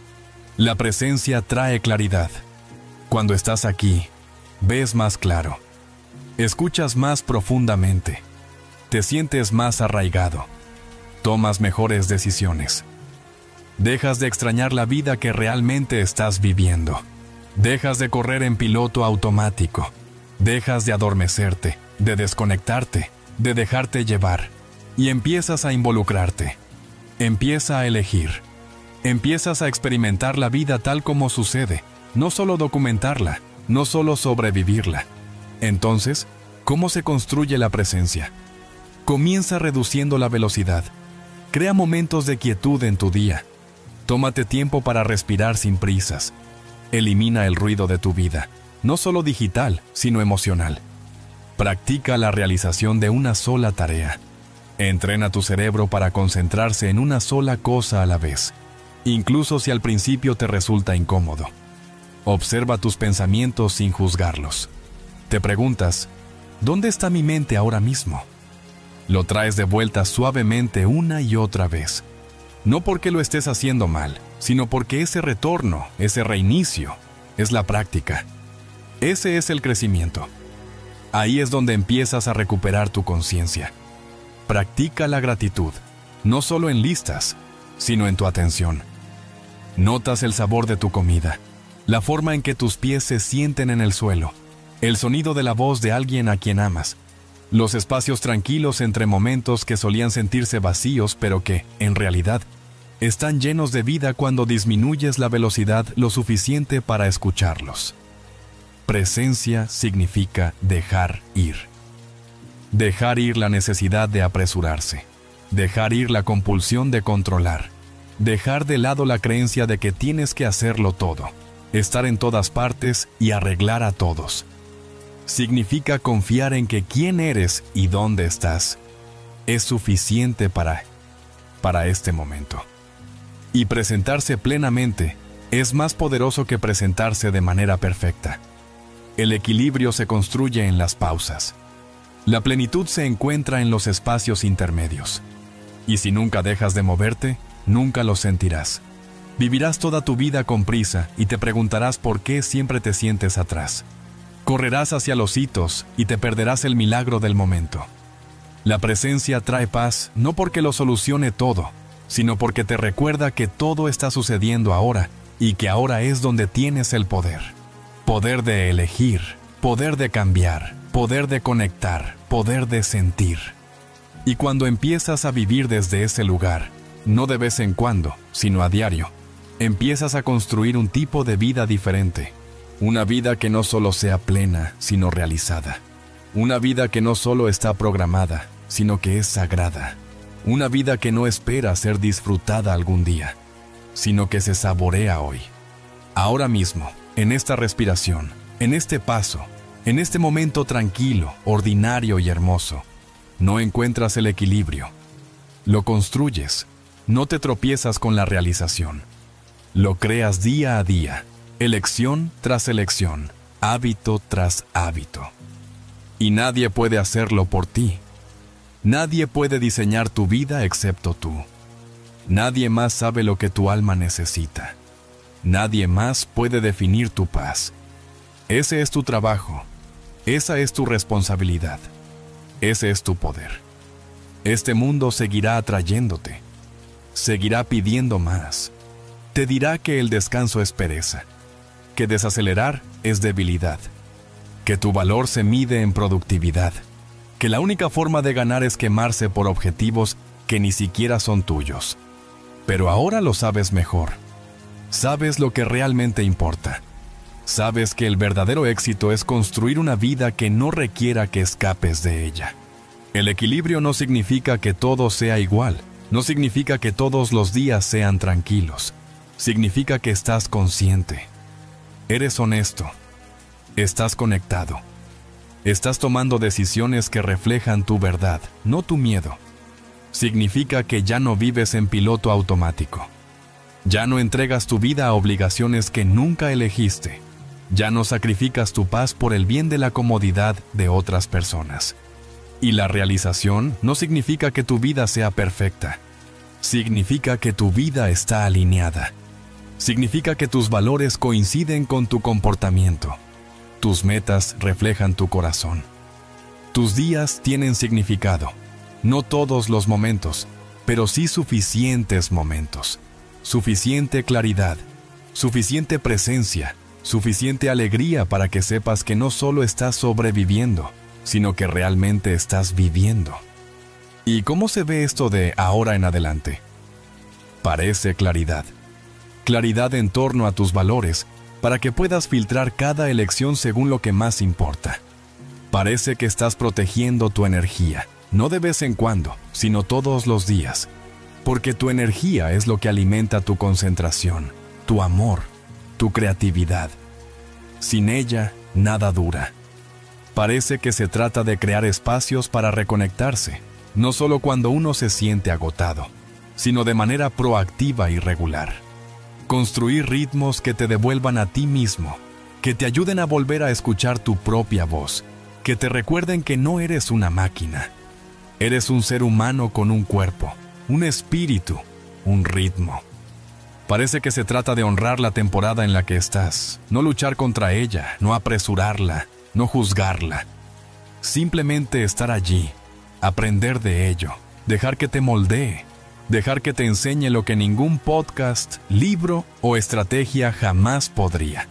La presencia trae claridad. Cuando estás aquí, ves más claro. Escuchas más profundamente, te sientes más arraigado, tomas mejores decisiones. Dejas de extrañar la vida que realmente estás viviendo. Dejas de correr en piloto automático. Dejas de adormecerte, de desconectarte, de dejarte llevar. Y empiezas a involucrarte. Empieza a elegir. Empiezas a experimentar la vida tal como sucede, no solo documentarla, no solo sobrevivirla. Entonces, ¿cómo se construye la presencia? Comienza reduciendo la velocidad. Crea momentos de quietud en tu día. Tómate tiempo para respirar sin prisas. Elimina el ruido de tu vida, no solo digital, sino emocional. Practica la realización de una sola tarea. Entrena tu cerebro para concentrarse en una sola cosa a la vez, incluso si al principio te resulta incómodo. Observa tus pensamientos sin juzgarlos. Te preguntas, ¿dónde está mi mente ahora mismo? Lo traes de vuelta suavemente una y otra vez. No porque lo estés haciendo mal, sino porque ese retorno, ese reinicio, es la práctica. Ese es el crecimiento. Ahí es donde empiezas a recuperar tu conciencia. Practica la gratitud, no solo en listas, sino en tu atención. Notas el sabor de tu comida, la forma en que tus pies se sienten en el suelo, el sonido de la voz de alguien a quien amas, los espacios tranquilos entre momentos que solían sentirse vacíos pero que, en realidad, están llenos de vida cuando disminuyes la velocidad lo suficiente para escucharlos. Presencia significa dejar ir. Dejar ir la necesidad de apresurarse, dejar ir la compulsión de controlar, dejar de lado la creencia de que tienes que hacerlo todo, estar en todas partes y arreglar a todos. Significa confiar en que quién eres y dónde estás es suficiente para este momento. Y presentarse plenamente es más poderoso que presentarse de manera perfecta. El equilibrio se construye en las pausas. La plenitud se encuentra en los espacios intermedios. Y si nunca dejas de moverte, nunca lo sentirás. Vivirás toda tu vida con prisa y te preguntarás por qué siempre te sientes atrás. Correrás hacia los hitos y te perderás el milagro del momento. La presencia trae paz no porque lo solucione todo, sino porque te recuerda que todo está sucediendo ahora y que ahora es donde tienes el poder. Poder de elegir, poder de cambiar, poder de conectar, poder de sentir. Y cuando empiezas a vivir desde ese lugar, no de vez en cuando, sino a diario, empiezas a construir un tipo de vida diferente. Una vida que no solo sea plena, sino realizada. Una vida que no solo está programada, sino que es sagrada. Una vida que no espera ser disfrutada algún día, sino que se saborea hoy. Ahora mismo, en esta respiración, en este paso, en este momento tranquilo, ordinario y hermoso, no encuentras el equilibrio. Lo construyes, no te tropiezas con la realización. Lo creas día a día, elección tras elección, hábito tras hábito. Y nadie puede hacerlo por ti. Nadie puede diseñar tu vida excepto tú. Nadie más sabe lo que tu alma necesita. Nadie más puede definir tu paz. Ese es tu trabajo. Esa es tu responsabilidad. Ese es tu poder. Este mundo seguirá atrayéndote. Seguirá pidiendo más. Te dirá que el descanso es pereza, que desacelerar es debilidad, que tu valor se mide en productividad, que la única forma de ganar es quemarse por objetivos que ni siquiera son tuyos. Pero ahora lo sabes mejor. Sabes lo que realmente importa. Sabes que el verdadero éxito es construir una vida que no requiera que escapes de ella. El equilibrio no significa que todo sea igual, no significa que todos los días sean tranquilos. Significa que estás consciente. Eres honesto. Estás conectado. Estás tomando decisiones que reflejan tu verdad, no tu miedo. Significa que ya no vives en piloto automático. Ya no entregas tu vida a obligaciones que nunca elegiste. Ya no sacrificas tu paz por el bien de la comodidad de otras personas. Y la realización no significa que tu vida sea perfecta. Significa que tu vida está alineada. Significa que tus valores coinciden con tu comportamiento. Tus metas reflejan tu corazón. Tus días tienen significado. No todos los momentos, pero sí suficientes momentos. Suficiente claridad, suficiente presencia, suficiente alegría para que sepas que no solo estás sobreviviendo, sino que realmente estás viviendo. ¿Y cómo se ve esto de ahora en adelante? Parece claridad. Claridad en torno a tus valores, para que puedas filtrar cada elección según lo que más importa. Parece que estás protegiendo tu energía, no de vez en cuando, sino todos los días, porque tu energía es lo que alimenta tu concentración, tu amor, tu creatividad. Sin ella, nada dura. Parece que se trata de crear espacios para reconectarse, no solo cuando uno se siente agotado, sino de manera proactiva y regular. Construir ritmos que te devuelvan a ti mismo, que te ayuden a volver a escuchar tu propia voz, que te recuerden que no eres una máquina. Eres un ser humano con un cuerpo, un espíritu, un ritmo. Parece que se trata de honrar la temporada en la que estás, no luchar contra ella, no apresurarla, no juzgarla. Simplemente estar allí, aprender de ello, dejar que te moldee, dejar que te enseñe lo que ningún podcast, libro o estrategia jamás podría.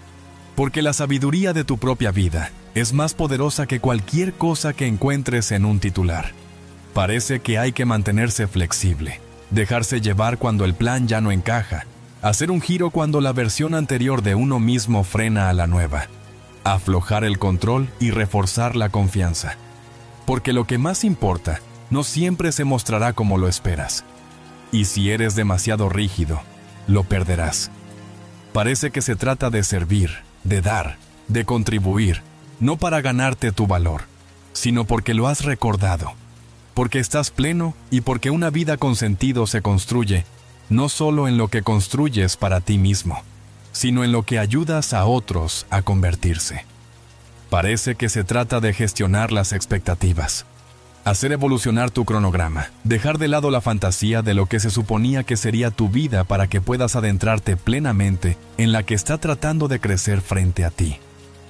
Porque la sabiduría de tu propia vida es más poderosa que cualquier cosa que encuentres en un titular. Parece que hay que mantenerse flexible, dejarse llevar cuando el plan ya no encaja, hacer un giro cuando la versión anterior de uno mismo frena a la nueva, aflojar el control y reforzar la confianza. Porque lo que más importa no siempre se mostrará como lo esperas. Y si eres demasiado rígido, lo perderás. Parece que se trata de servir, de dar, de contribuir, no para ganarte tu valor, sino porque lo has recordado, porque estás pleno y porque una vida con sentido se construye, no solo en lo que construyes para ti mismo, sino en lo que ayudas a otros a convertirse. Parece que se trata de gestionar las expectativas, hacer evolucionar tu cronograma, dejar de lado la fantasía de lo que se suponía que sería tu vida para que puedas adentrarte plenamente en la que está tratando de crecer frente a ti.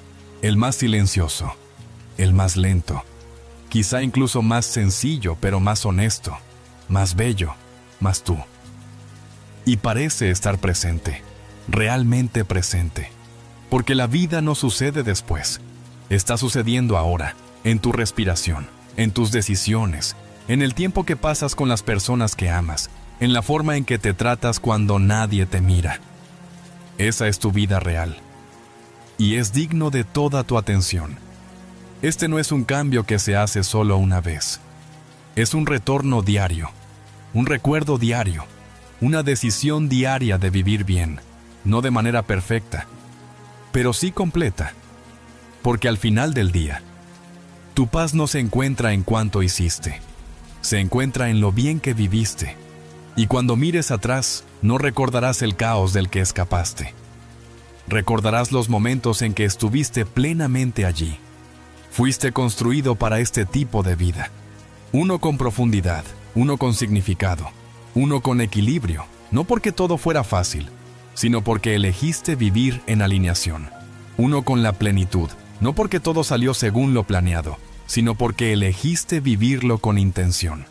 El más silencioso, el más lento, quizá incluso más sencillo, pero más honesto, más bello, más tú. Y parece estar presente, realmente presente, porque la vida no sucede después, está sucediendo ahora, en tu respiración, en tus decisiones, en el tiempo que pasas con las personas que amas, en la forma en que te tratas cuando nadie te mira. Esa es tu vida real, y es digno de toda tu atención. Este no es un cambio que se hace solo una vez, es un retorno diario, un recuerdo diario, una decisión diaria de vivir bien, no de manera perfecta, pero sí completa, porque al final del día, tu paz no se encuentra en cuánto hiciste, se encuentra en lo bien que viviste, y cuando mires atrás, no recordarás el caos del que escapaste. Recordarás los momentos en que estuviste plenamente allí. Fuiste construido para este tipo de vida. Uno con profundidad, uno con significado, uno con equilibrio, no porque todo fuera fácil, sino porque elegiste vivir en alineación. Uno con la plenitud, no porque todo salió según lo planeado, sino porque elegiste vivirlo con intención.